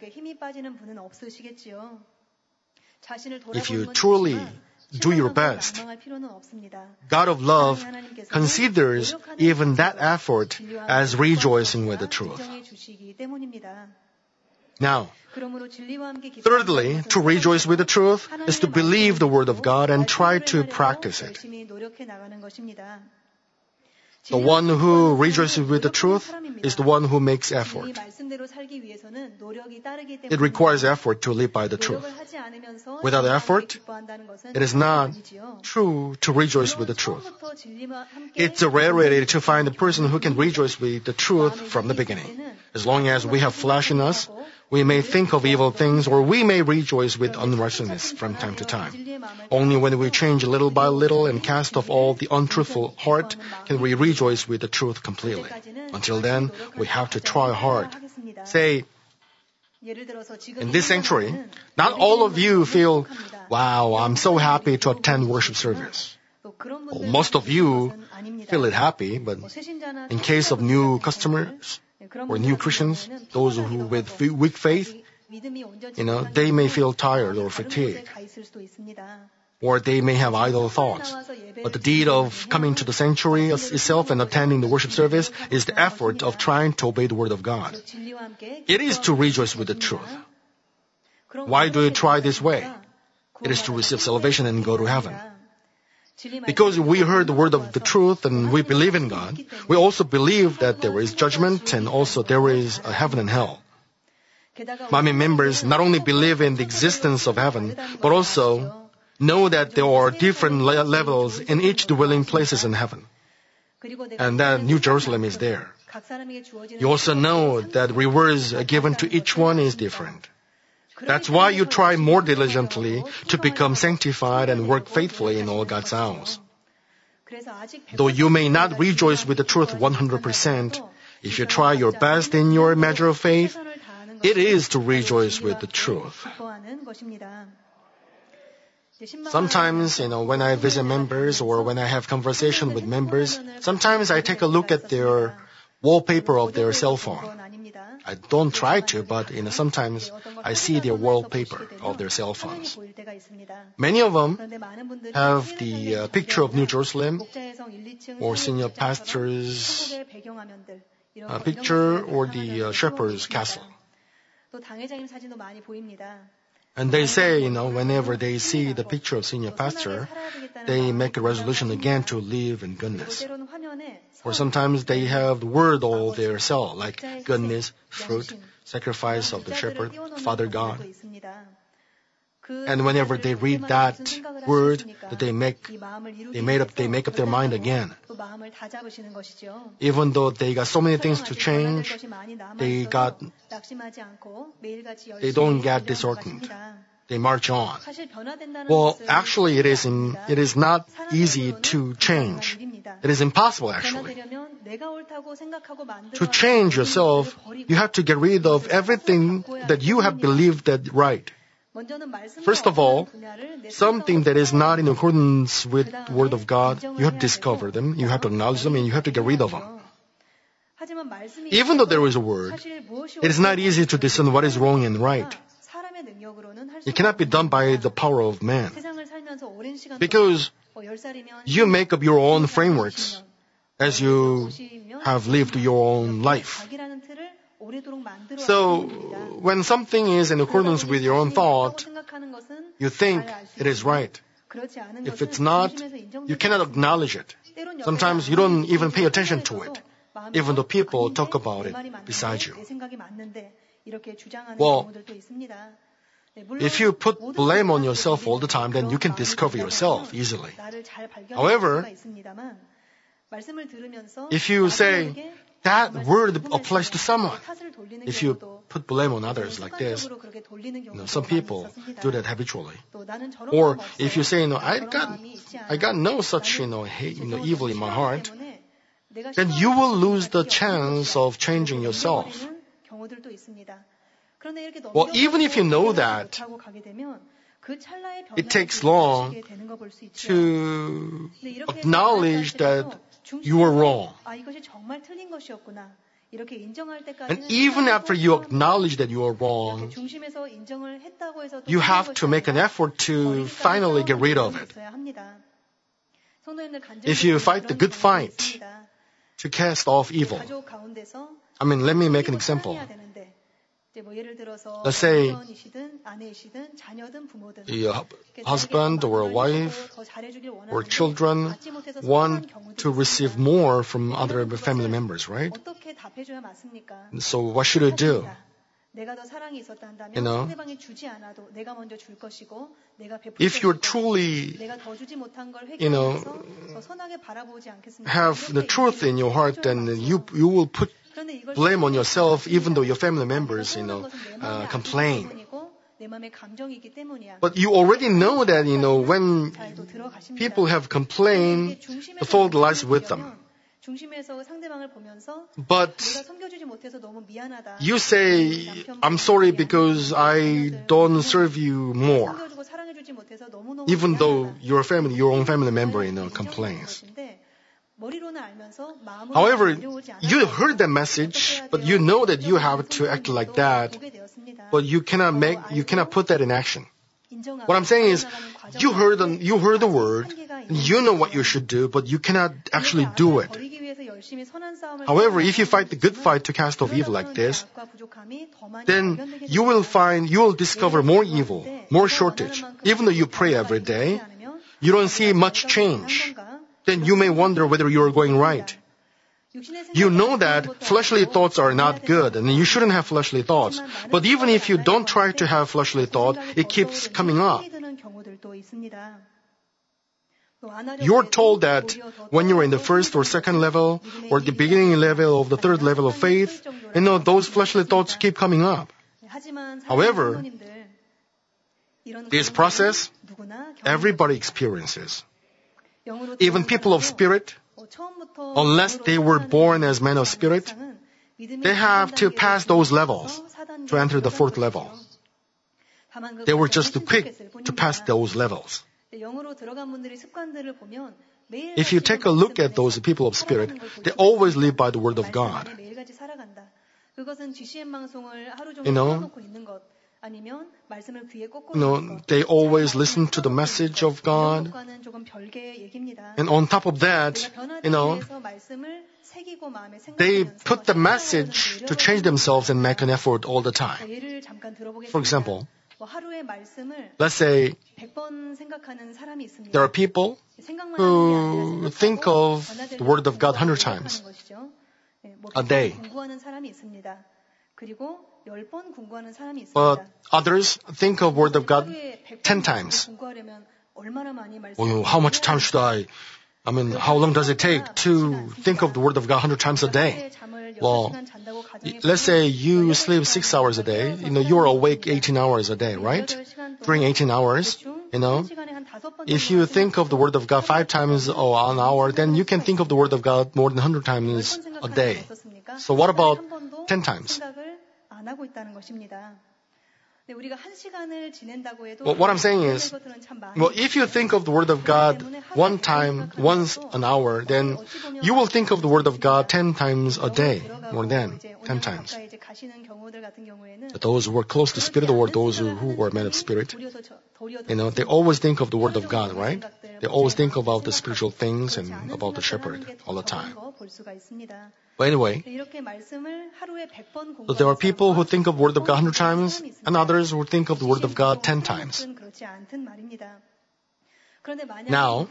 If you truly do your best, God of love considers even that effort as rejoicing with the truth. Now, thirdly, to rejoice with the truth is to believe the Word of God and try to practice it. The one who rejoices with the truth is the one who makes effort. It requires effort to live by the truth. Without effort, it is not true to rejoice with the truth. It's a rarity to find a person who can rejoice with the truth from the beginning. As long as we have flesh in us, we may think of evil things or we may rejoice with unrighteousness from time to time. Only when we change little by little and cast off all the untruthful heart can we rejoice with the truth completely. Until then, we have to try hard. Say, in this sanctuary, not all of you feel, wow, I'm so happy to attend worship service. Well, most of you feel it happy, but in case of new customers, or new Christians, those who with weak faith, they may feel tired or fatigued, or they may have idle thoughts. But the deed of coming to the sanctuary itself and attending the worship service is the effort of trying to obey the Word of God. It is to rejoice with the truth. Why do you try this way? It is to receive salvation and go to heaven. Because we heard the word of the truth and we believe in God, we also believe that there is judgment and also there is a heaven and hell. Mami members not only believe in the existence of heaven, but also know that there are different levels in each dwelling places in heaven, and that New Jerusalem is there. You also know that rewards given to each one is different. That's why you try more diligently to become sanctified and work faithfully in all God's house. Though you may not rejoice with the truth 100%, if you try your best in your measure of faith, it is to rejoice with the truth. Sometimes, when I visit members or when I have conversation with members, sometimes I take a look at their wallpaper of their cell phone. I don't try to, but sometimes I see their wallpaper of their cell phones. Many of them have the picture of New Jerusalem or senior pastor's picture or the shepherd's castle. And they say, whenever they see the picture of senior pastor, they make a resolution again to live in goodness. Or sometimes they have the word of their cell, like goodness, fruit, sacrifice of the shepherd, Father God. And whenever they read that word, that they make up their mind again. Even though they got so many things to change, they don't get disheartened. They march on. Well, actually, it is not easy to change. It is impossible, actually. To change yourself, you have to get rid of everything that you have believed that right. First of all, something that is not in accordance with the Word of God, you have to discover them, you have to acknowledge them, and you have to get rid of them. Even though there is a word, it is not easy to discern what is wrong and right. It cannot be done by the power of man. Because you make up your own frameworks as you have lived your own life. So, when something is in accordance with your own thought, you think it is right. If it's not, you cannot acknowledge it. Sometimes you don't even pay attention to it, even though people talk about it beside you. Well, if you put blame on yourself all the time, then you can discover yourself easily. However, if you say, that word applies to someone, if you put blame on others like this, some people do that habitually. Or if you say, I got no such, hate, evil in my heart, then you will lose the chance of changing yourself. Well, even if you know that, it takes long to acknowledge that you are wrong. And even after you acknowledge that you are wrong, you have to make an effort to finally get rid of it. If you fight the good fight to cast off evil, let me make an example. Let's say a husband or a wife or children want to receive more from other family members, right? So what should you do? If you're truly, have the truth in your heart, then you will put blame on yourself even though your family members, complain. But you already know that, when people have complained, the fault lies with them. But you say, I'm sorry because I don't serve you more, even though your own family member, complains. However, you heard that message, but you know that you have to act like that, but you cannot put that in action. What I'm saying is, you heard the word, you know what you should do, but you cannot actually do it. However, if you fight the good fight to cast off evil like this, then you will discover more evil, more shortage. Even though you pray every day, you don't see much change. Then you may wonder whether you are going right. You know that fleshly thoughts are not good, and you shouldn't have fleshly thoughts. But even if you don't try to have fleshly thought, it keeps coming up. You're told that when you're in the first or second level, or the beginning level of the third level of faith, those fleshly thoughts keep coming up. However, this process, everybody experiences. Even people of spirit, unless they were born as men of spirit, they have to pass those levels to enter the fourth level. They were just too quick to pass those levels. If you take a look at those people of spirit, they always live by the word of God. They always listen to the message of God. And on top of that, they put the message to change themselves and make an effort all the time. For example, let's say there are people who think of the Word of God 100 times a day. But others think of Word of God 10 times. How much time should how long does it take to think of the Word of God 100 times a day? Well, let's say you sleep 6 hours a day. You are awake 18 hours a day, right? During 18 hours, if you think of the Word of God 5 times an hour, then you can think of the Word of God more than 100 times a day. So what about 10 times? Well, what I'm saying is, well, if you think of the Word of God once an hour, then you will think of the Word of God 10 times a day, more than 10 times. But those who are close to Spirit, or those who are men of Spirit, they always think of the Word of God, right? They always think about the spiritual things and about the shepherd all the time. But anyway, so there are people who think of the Word of God 100 times, and others who think of the Word of God 10 times. Now,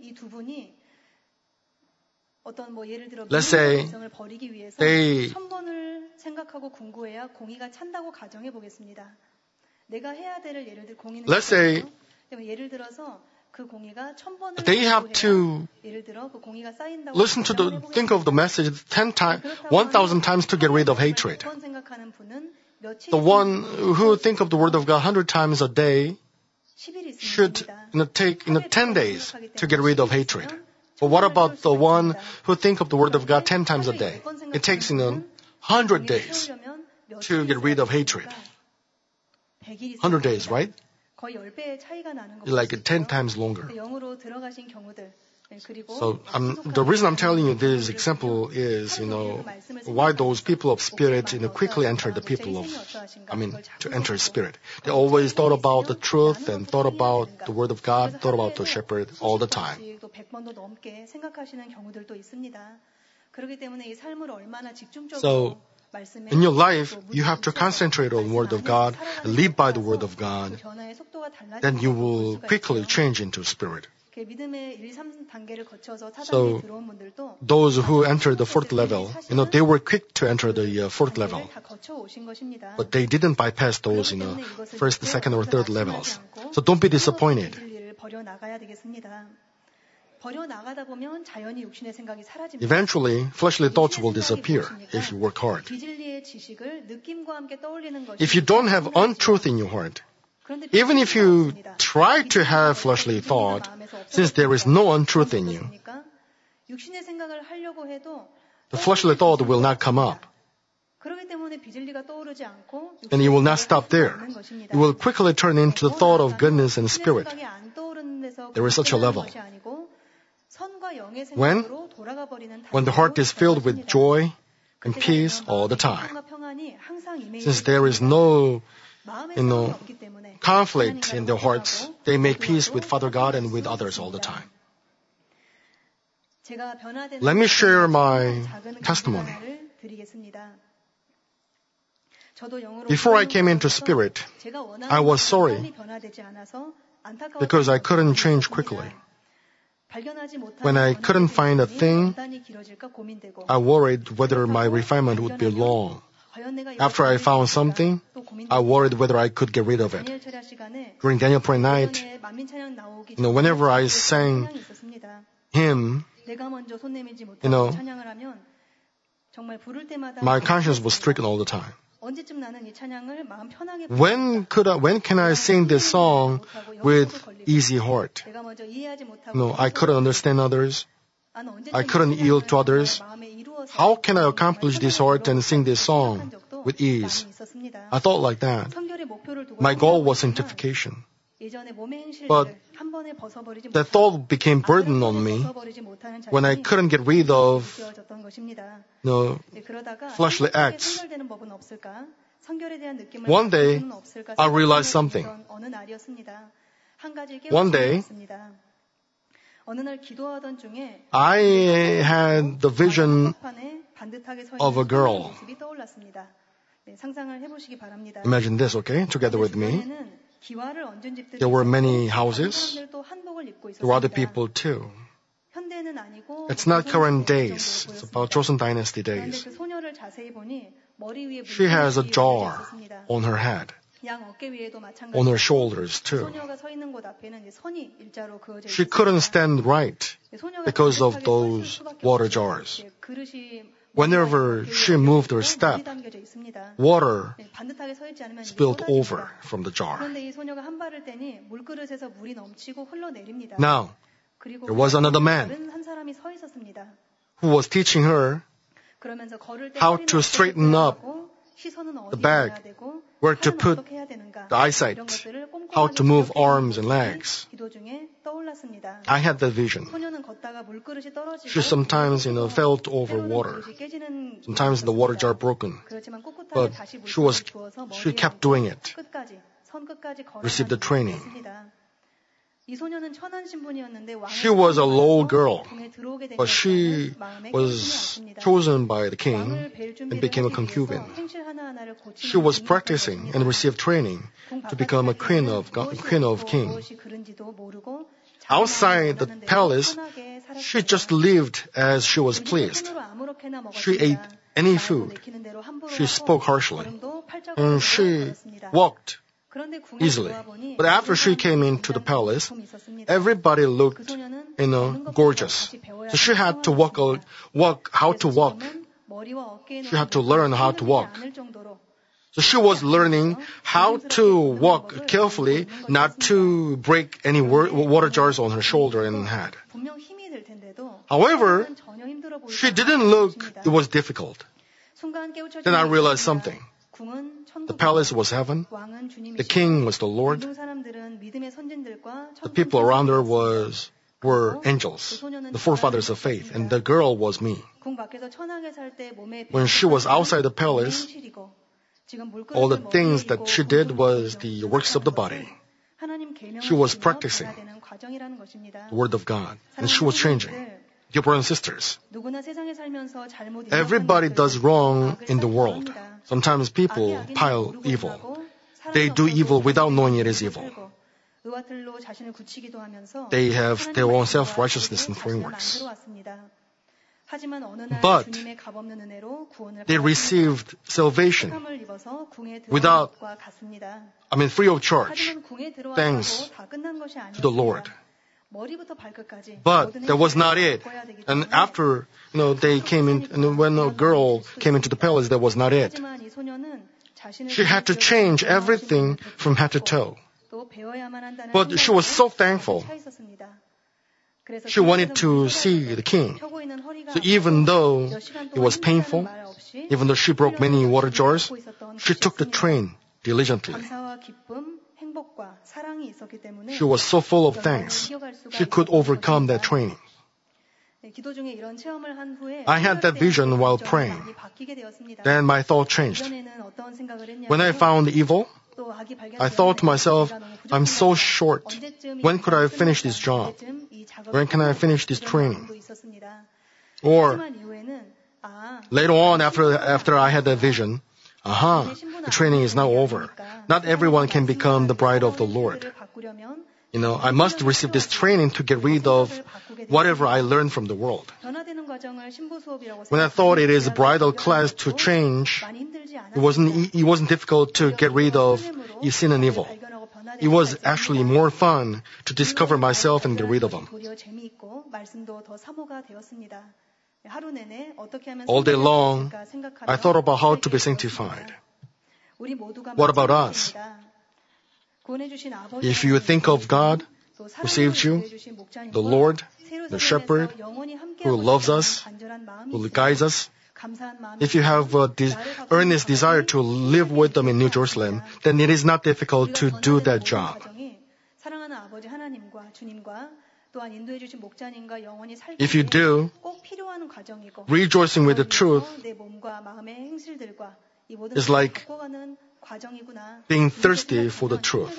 let's say they they have to think of the message 1,000 times to get rid of hatred. The one who think of the Word of God 100 times a day should take 10 days to get rid of hatred. But what about the one who think of the Word of God 10 times a day? It takes 100 days to get rid of hatred. 100 days, right? Like 10 times longer. So the reason I'm telling you this example is, why those people of Spirit, quickly enter the to enter Spirit. They always thought about the truth and thought about the Word of God, thought about the shepherd all the time. So, in your life, you have to concentrate on the Word of God and live by the Word of God. Then you will quickly change into Spirit. So, those who entered the 4th level, they were quick to enter the 4th level. But they didn't bypass those, 1st, 2nd, or 3rd levels. So don't be disappointed. Eventually, fleshly thoughts will disappear if you work hard. If you don't have untruth in your heart, even if you try to have fleshly thought, since there is no untruth in you, the fleshly thought will not come up. And you will not stop there. You will quickly turn into the thought of goodness and spirit. There is such a level. When the heart is filled with joy and peace all the time. Since there is no conflict in their hearts, they make peace with Father God and with others all the time. Let me share my testimony. Before I came into Spirit, I was sorry because I couldn't change quickly. When I couldn't find a thing, I worried whether my refinement would be long. After I found something, I worried whether I could get rid of it. During Daniel Prayer Night, whenever I sang hymn, my conscience was stricken all the time. When can I sing this song with easy heart? I couldn't understand others. I couldn't yield to others. How can I accomplish this art and sing this song with ease? I thought like that. My goal was sanctification. But that thought became burden on me when I couldn't get rid of fleshly acts. One day, I realized something. One day, I had the vision of a girl. Imagine this, okay, together with me. There were many houses. There were other people too. It's not current days. It's about Joseon Dynasty days. She has a jar on her head, on her shoulders too. She couldn't stand right because of those water jars. Whenever she moved her step, water 반듯하게 서 있지 않으면 spilled 쏟아집니다. over from the jar. 그런데 이 소녀가 한 발을 떼니 물그릇에서 물이 넘치고 흘러내립니다. Now, 그리고 there was another man 다른 한 사람이 서 있었습니다. who was teaching her 그러면서 걸을 때 how 허리는 to 어떻게 straighten 펴야 up 되고, 시선은 the 어디에 bag, 놔야 되고, where to 팔은 put 어떻게 해야 되는가, the eyesight, 이런 것들을 how 꼼꼼하게 to move 기록해 arms and 놓은 legs. 기도 중에 떠올랐습니다. I had that vision. 소녀는 걷다가 물그릇이 떨어지고 She sometimes, fell over 때로는 water. 그릇이 깨지는 Sometimes the water jar broken. 그렇지만 꿋꿋하게 But 다시 she 물그릇을 주어서 she 머리에 kept 얹고 doing it. 끝까지 선 끝까지 Received the training. 걸어갔습니다. 이 소녀는 천한 신분이었는데 She was a low girl, 궁에 들어오게 된 but she 것과는 마음에 was 결심이 않습니다. chosen by the king 왕을 뵐 준비를 and became a 하기 concubine. 위해서 행실 하나하나를 고치는 She was 중이었던 practicing and 것입니다. received training to become a queen of king. 무엇이 그른지도 모르고 Outside the 자기가 palace, 편하게 살았습니다. she just lived as she was pleased. 손으로 아무렇게나 She ate 먹었습니다. any 마음을 food. 내키는 대로 함부로 She 하고 spoke harshly. 걸음도 팔자국으로 And she 걸었습니다. walked 그런데 궁에 easily. 들어와 보니 But after she 모든 came 사람들이 into the 굉장히 palace, 기쁨이 있었습니다. everybody 그 looked, 소녀는 you 걷는 것부터 gorgeous. 다시 배워야 So she had to 하는 walk how to 그래서 walk. 지금은 머리와 어깨에 She had to 놓은 learn how to 힘들지 walk. 않을 정도로 So she was learning how to walk carefully, not to break any water jars on her shoulder and head. 분명 힘이 들 텐데도 However, 전혀 힘들어 보이지 she 않는 didn't look 것입니다. it was difficult. 순간 깨우쳐진 Then I realized 것입니다. something. 궁은 The 천국이고 palace was heaven, 왕은 주님이시고 the king was the Lord, 모든 사람들은 믿음의 선진들과 the people around her were 그리고 angels, 그 소녀는 the forefathers of faith, and the girl was me. 궁 밖에서 천하게 살 때 몸에 When she was outside the palace, 행실이고 지금 물그릇을 all the 머리에 things that 이고 she did 공중에 was 올려 the works of the body, 하나님 계명을 She was 지키며 practicing 변화되는 과정이라는 것입니다. the word of God, and she was changing. Dear brothers and sisters, 누구나 세상에 살면서 잘못 everybody does wrong in the world. Sometimes people pile evil. They do evil without knowing it is evil. They have their own self-righteousness and frameworks. But they received salvation without, free of charge, thanks to the Lord. But that was not it. And after, they came in, and when a girl came into the palace, that was not it. She had to change everything from head to toe. But she was so thankful. She wanted to see the king. So even though it was painful, even though she broke many water jars, she took the train diligently. She was so full of thanks. She could overcome that training. I had that vision while praying. Then my thought changed. When I found evil, I thought to myself, I'm so short. When could I finish this job? When can I finish this training? Or later on, after I had that vision, the training is now over. Not everyone can become the bride of the Lord. I must receive this training to get rid of whatever I learned from the world. When I thought it is a bridal class to change, it wasn't difficult to get rid of sin and evil. It was actually more fun to discover myself and get rid of them. All day long, I thought about how to be sanctified. What about us? If you think of God who saved you, the Lord, the Shepherd, who loves us, who guides us, if you have this earnest desire to live with them in New Jerusalem, then it is not difficult to do that job. If you do, rejoicing with the truth is like being thirsty for the truth.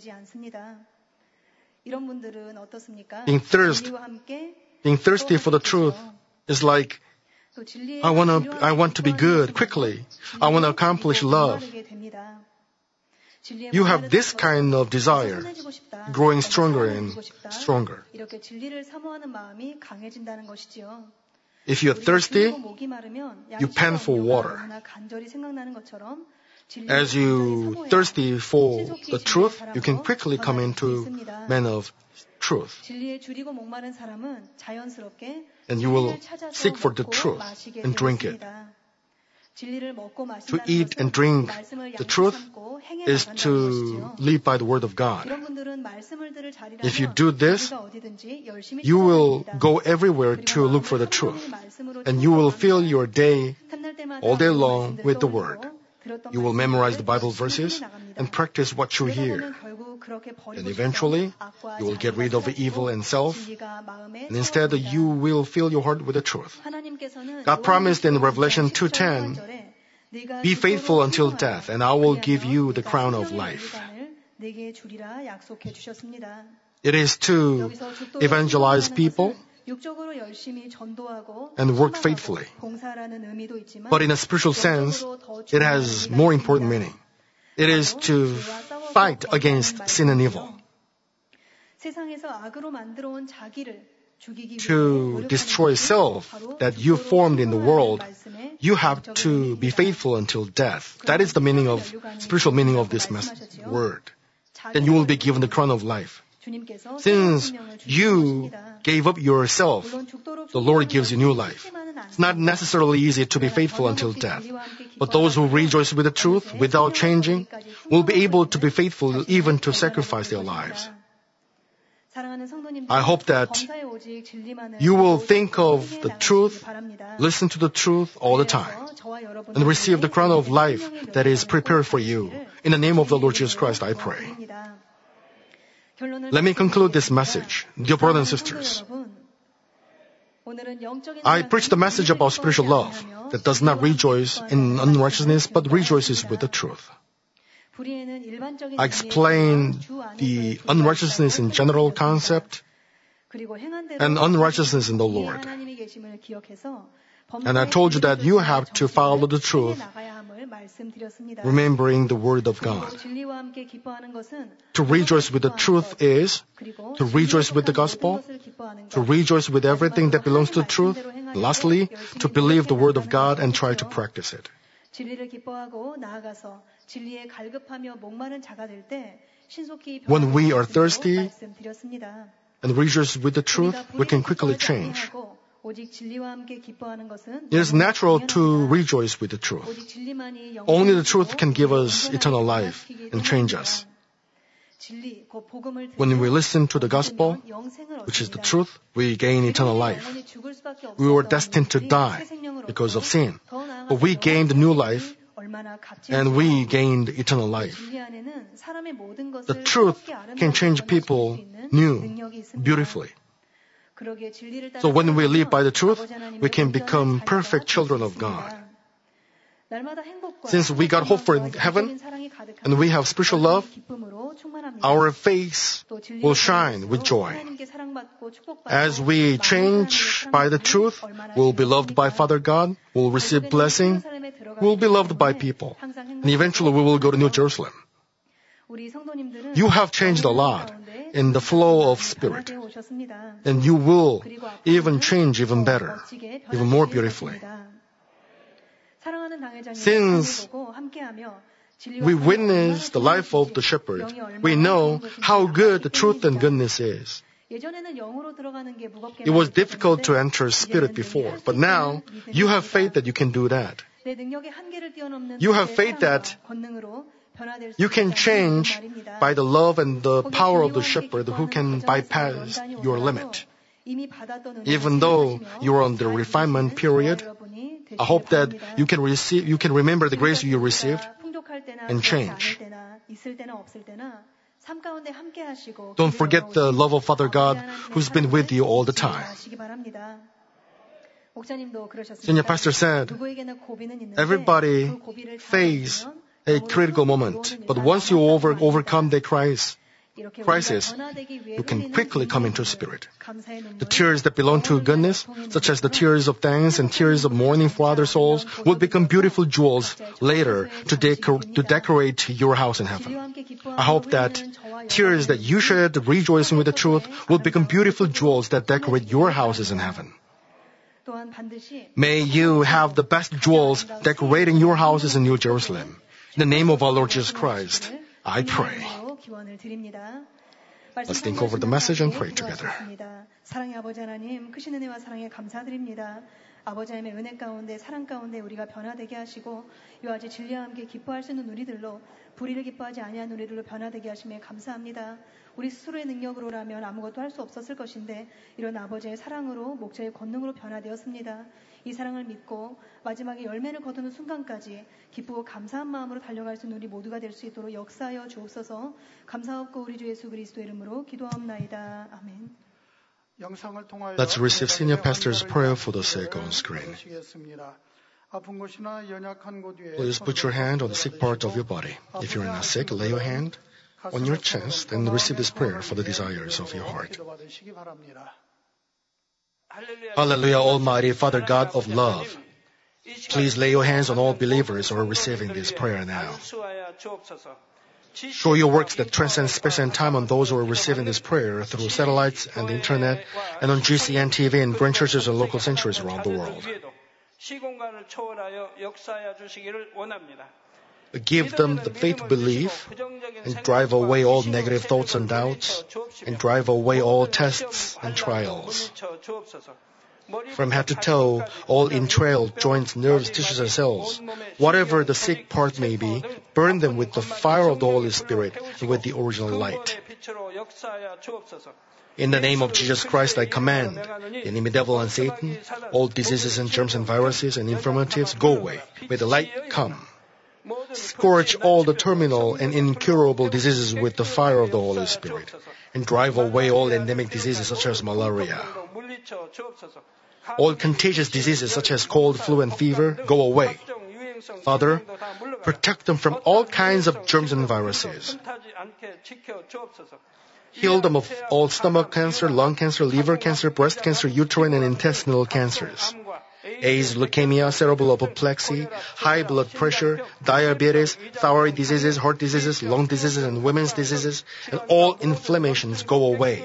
Being thirsty for the truth is like, I want to be good quickly. I want to accomplish love. You have this kind of desire, growing stronger and stronger. If you're thirsty, you pant for water. As you thirsty for the truth, you can quickly come into man of truth. 진리에 줄이고 목마른 사람은 자연스럽게 And you will 진리를 찾아서 seek for the 먹고 truth 마시게 and drink it. 되었습니다. 진리를 먹고 To 마신다는 eat and 것은 drink 말씀을 the 양식 truth 삼고 행해 is 나간다는 to 것이지요. live by the word of God. 이런 분들은 말씀을 들을 자리라면 If you do this, 자기가 어디든지 열심히 You will 찾아다닙니다. go everywhere to look for the truth. And you will fill your day all day long with the word. You will memorize the Bible verses and practice what you hear. And eventually, you will get rid of evil and self. And instead, you will fill your heart with the truth. God promised in Revelation 2:10, "Be faithful until death, and I will give you the crown of life." It is to evangelize people and work faithfully. But in a spiritual sense, it has more important meaning. It is to fight against sin and evil. To destroy self that you formed in the world, you have to be faithful until death. That is the meaning of, spiritual meaning of this word. Then you will be given the crown of life. Since you gave up yourself, the Lord gives you new life. It's not necessarily easy to be faithful until death. But those who rejoice with the truth without changing will be able to be faithful even to sacrifice their lives. I hope that you will think of the truth, listen to the truth all the time, and receive the crown of life that is prepared for you. In the name of the Lord Jesus Christ, I pray. Let me conclude this message. Dear brothers and sisters, I preached a message about spiritual love that does not rejoice in unrighteousness but rejoices with the truth. I explained the unrighteousness in general concept and unrighteousness in the Lord. And I told you that you have to follow the truth, remembering the word of God. To rejoice with the truth is to rejoice with the gospel, to rejoice with everything that belongs to the truth. Lastly, to believe the word of God and try to practice it. When we are thirsty and rejoice with the truth, we can quickly change. It is natural to rejoice with the truth. Only the truth can give us eternal life and change us. When we listen to the gospel, which is the truth, we gain eternal life. We were destined to die because of sin, but we gained new life and we gained eternal life. The truth can change people new, beautifully. So when we live by the truth, we can become perfect children of God. Since we got hope for heaven and we have spiritual love, our face will shine with joy. As we change by the truth, we'll be loved by Father God, we'll receive blessing, we'll be loved by people, and eventually we will go to New Jerusalem. You have changed a lot in the flow of Spirit, and you will even change even better, even more beautifully. Since we witness the life of the shepherd, we know how good the truth and goodness is. It was difficult to enter Spirit before, but now you have faith that you can do that. You have faith that you can change by the love and the power of the shepherd who can bypass your limit. Even though you're on the refinement period, I hope that you can remember the grace you received and change. Don't forget the love of Father God who's been with you all the time. Senior pastor said, everybody faces a critical moment, but once you overcome the crisis, you can quickly come into Spirit. The tears that belong to goodness, such as the tears of thanks and tears of mourning for other souls, will become beautiful jewels later to decorate your house in heaven. I hope that tears that you shed rejoicing with the truth will become beautiful jewels that decorate your houses in heaven. May you have the best jewels decorating your houses in New Jerusalem. In the name of our Lord Jesus Christ, I pray. Let's think over the message and pray together. 사랑의 아버지 하나님, 크신 은혜와 사랑에 감사드립니다. 아버지 하나님의 은혜 가운데 사랑 가운데 우리가 변화되게 하시고 이와 같이 진리와 함께 기뻐할 수 있는 우리들로 불의를 기뻐하지 아니한 우리들로 변화되게 하심에 감사합니다. 우리 스스로의 능력으로라면 아무것도 할 수 없었을 것인데 이런 아버지의 사랑으로 목자의 권능으로 변화되었습니다. 이 사랑을 믿고 마지막에 열매를 거두는 순간까지 기쁘고 감사한 마음으로 달려갈 수 있는 우리 모두가 될 수 있도록 역사하여 주옵소서. 감사하옵고 우리 주 예수 그리스도 이름으로 기도하옵나이다. 아멘. Let's receive Senior Pastor's prayer for the sick on screen. Please put your hand on the sick part of your body. If you're not sick, lay your hand on your chest and receive this prayer for the desires of your heart. Hallelujah, Almighty Father God of love. Please lay your hands on all believers who are receiving this prayer now. Show your works that transcend space and time on those who are receiving this prayer through satellites and the internet and on GCN TV in branch churches and local sanctuaries around the world. Give them the faith to believe and drive away all negative thoughts and doubts and drive away all tests and trials. From head to toe, all entrails, joints, nerves, tissues, and cells, whatever the sick part may be, burn them with the fire of the Holy Spirit and with the original light. In the name of Jesus Christ, I command the enemy devil and Satan, all diseases and germs and viruses and infirmities, go away. May the light come. Scorch all the terminal and incurable diseases with the fire of the Holy Spirit, and drive away all endemic diseases such as malaria. All contagious diseases such as cold, flu, and fever, go away. Father, protect them from all kinds of germs and viruses. Heal them of all stomach cancer, lung cancer, liver cancer, breast cancer, uterine and intestinal cancers. AIDS, leukemia, cerebral apoplexy, high blood pressure, diabetes, thyroid diseases, heart diseases, lung diseases, and women's diseases, and all inflammations go away.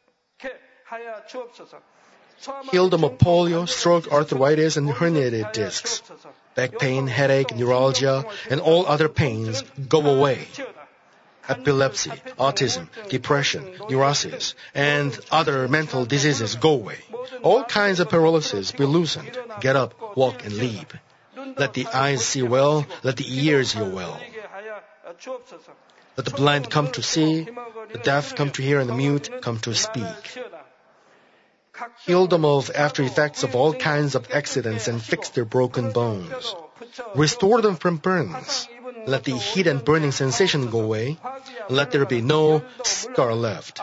Heal them of polio, stroke, arthritis, and herniated discs. Back pain, headache, neuralgia, and all other pains go away. Epilepsy, autism, depression, neurosis, and other mental diseases go away. All kinds of paralysis be loosened. Get up, walk, and leap. Let the eyes see well, let the ears hear well. Let the blind come to see, the deaf come to hear, and the mute come to speak. Heal them of after effects of all kinds of accidents and fix their broken bones. Restore them from burns. Let the heat and burning sensation go away. Let there be no scar left.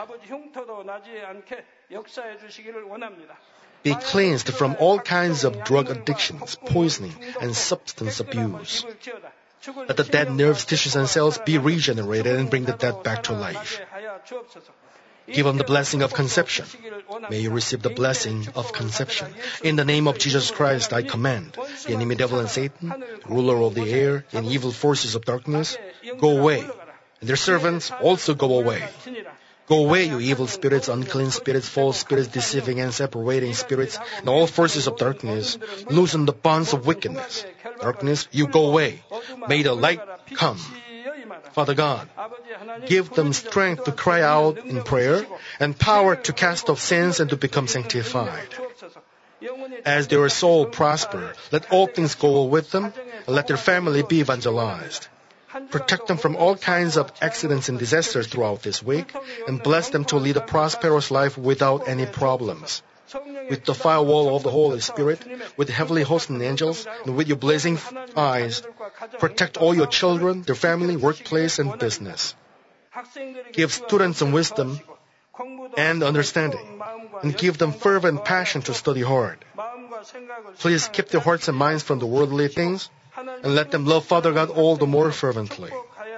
Be cleansed from all kinds of drug addictions, poisoning, and substance abuse. Let the dead nerves, tissues, and cells be regenerated and bring the dead back to life. Give them the blessing of conception. May you receive the blessing of conception. In the name of Jesus Christ, I command the enemy devil and Satan, ruler of the air, and evil forces of darkness, go away. And their servants also go away. Go away, you evil spirits, unclean spirits, false spirits, deceiving and separating spirits, and all forces of darkness. Loosen the bonds of wickedness. Darkness, you go away. May the light come. Father God, give them strength to cry out in prayer and power to cast off sins and to become sanctified. As their soul prosper, let all things go well with them, and let their family be evangelized. Protect them from all kinds of accidents and disasters throughout this week, and bless them to lead a prosperous life without any problems. With the firewall of the Holy Spirit, with heavenly hosts and angels, and with your blazing eyes, protect all your children, their family, workplace, and business. Give students some wisdom and understanding, and give them fervent passion to study hard. Please keep their hearts and minds from the worldly things, and let them love Father God all the more fervently.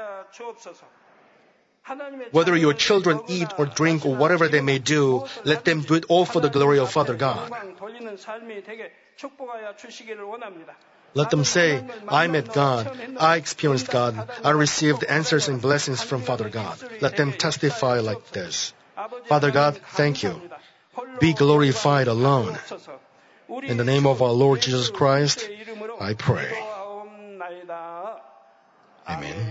Whether your children eat or drink or whatever they may do, let them do it all for the glory of Father God. Let them say, I met God, I experienced God, I received answers and blessings from Father God. Let them testify like this. Father God, thank you. Be glorified alone. In the name of our Lord Jesus Christ, I pray. Amen.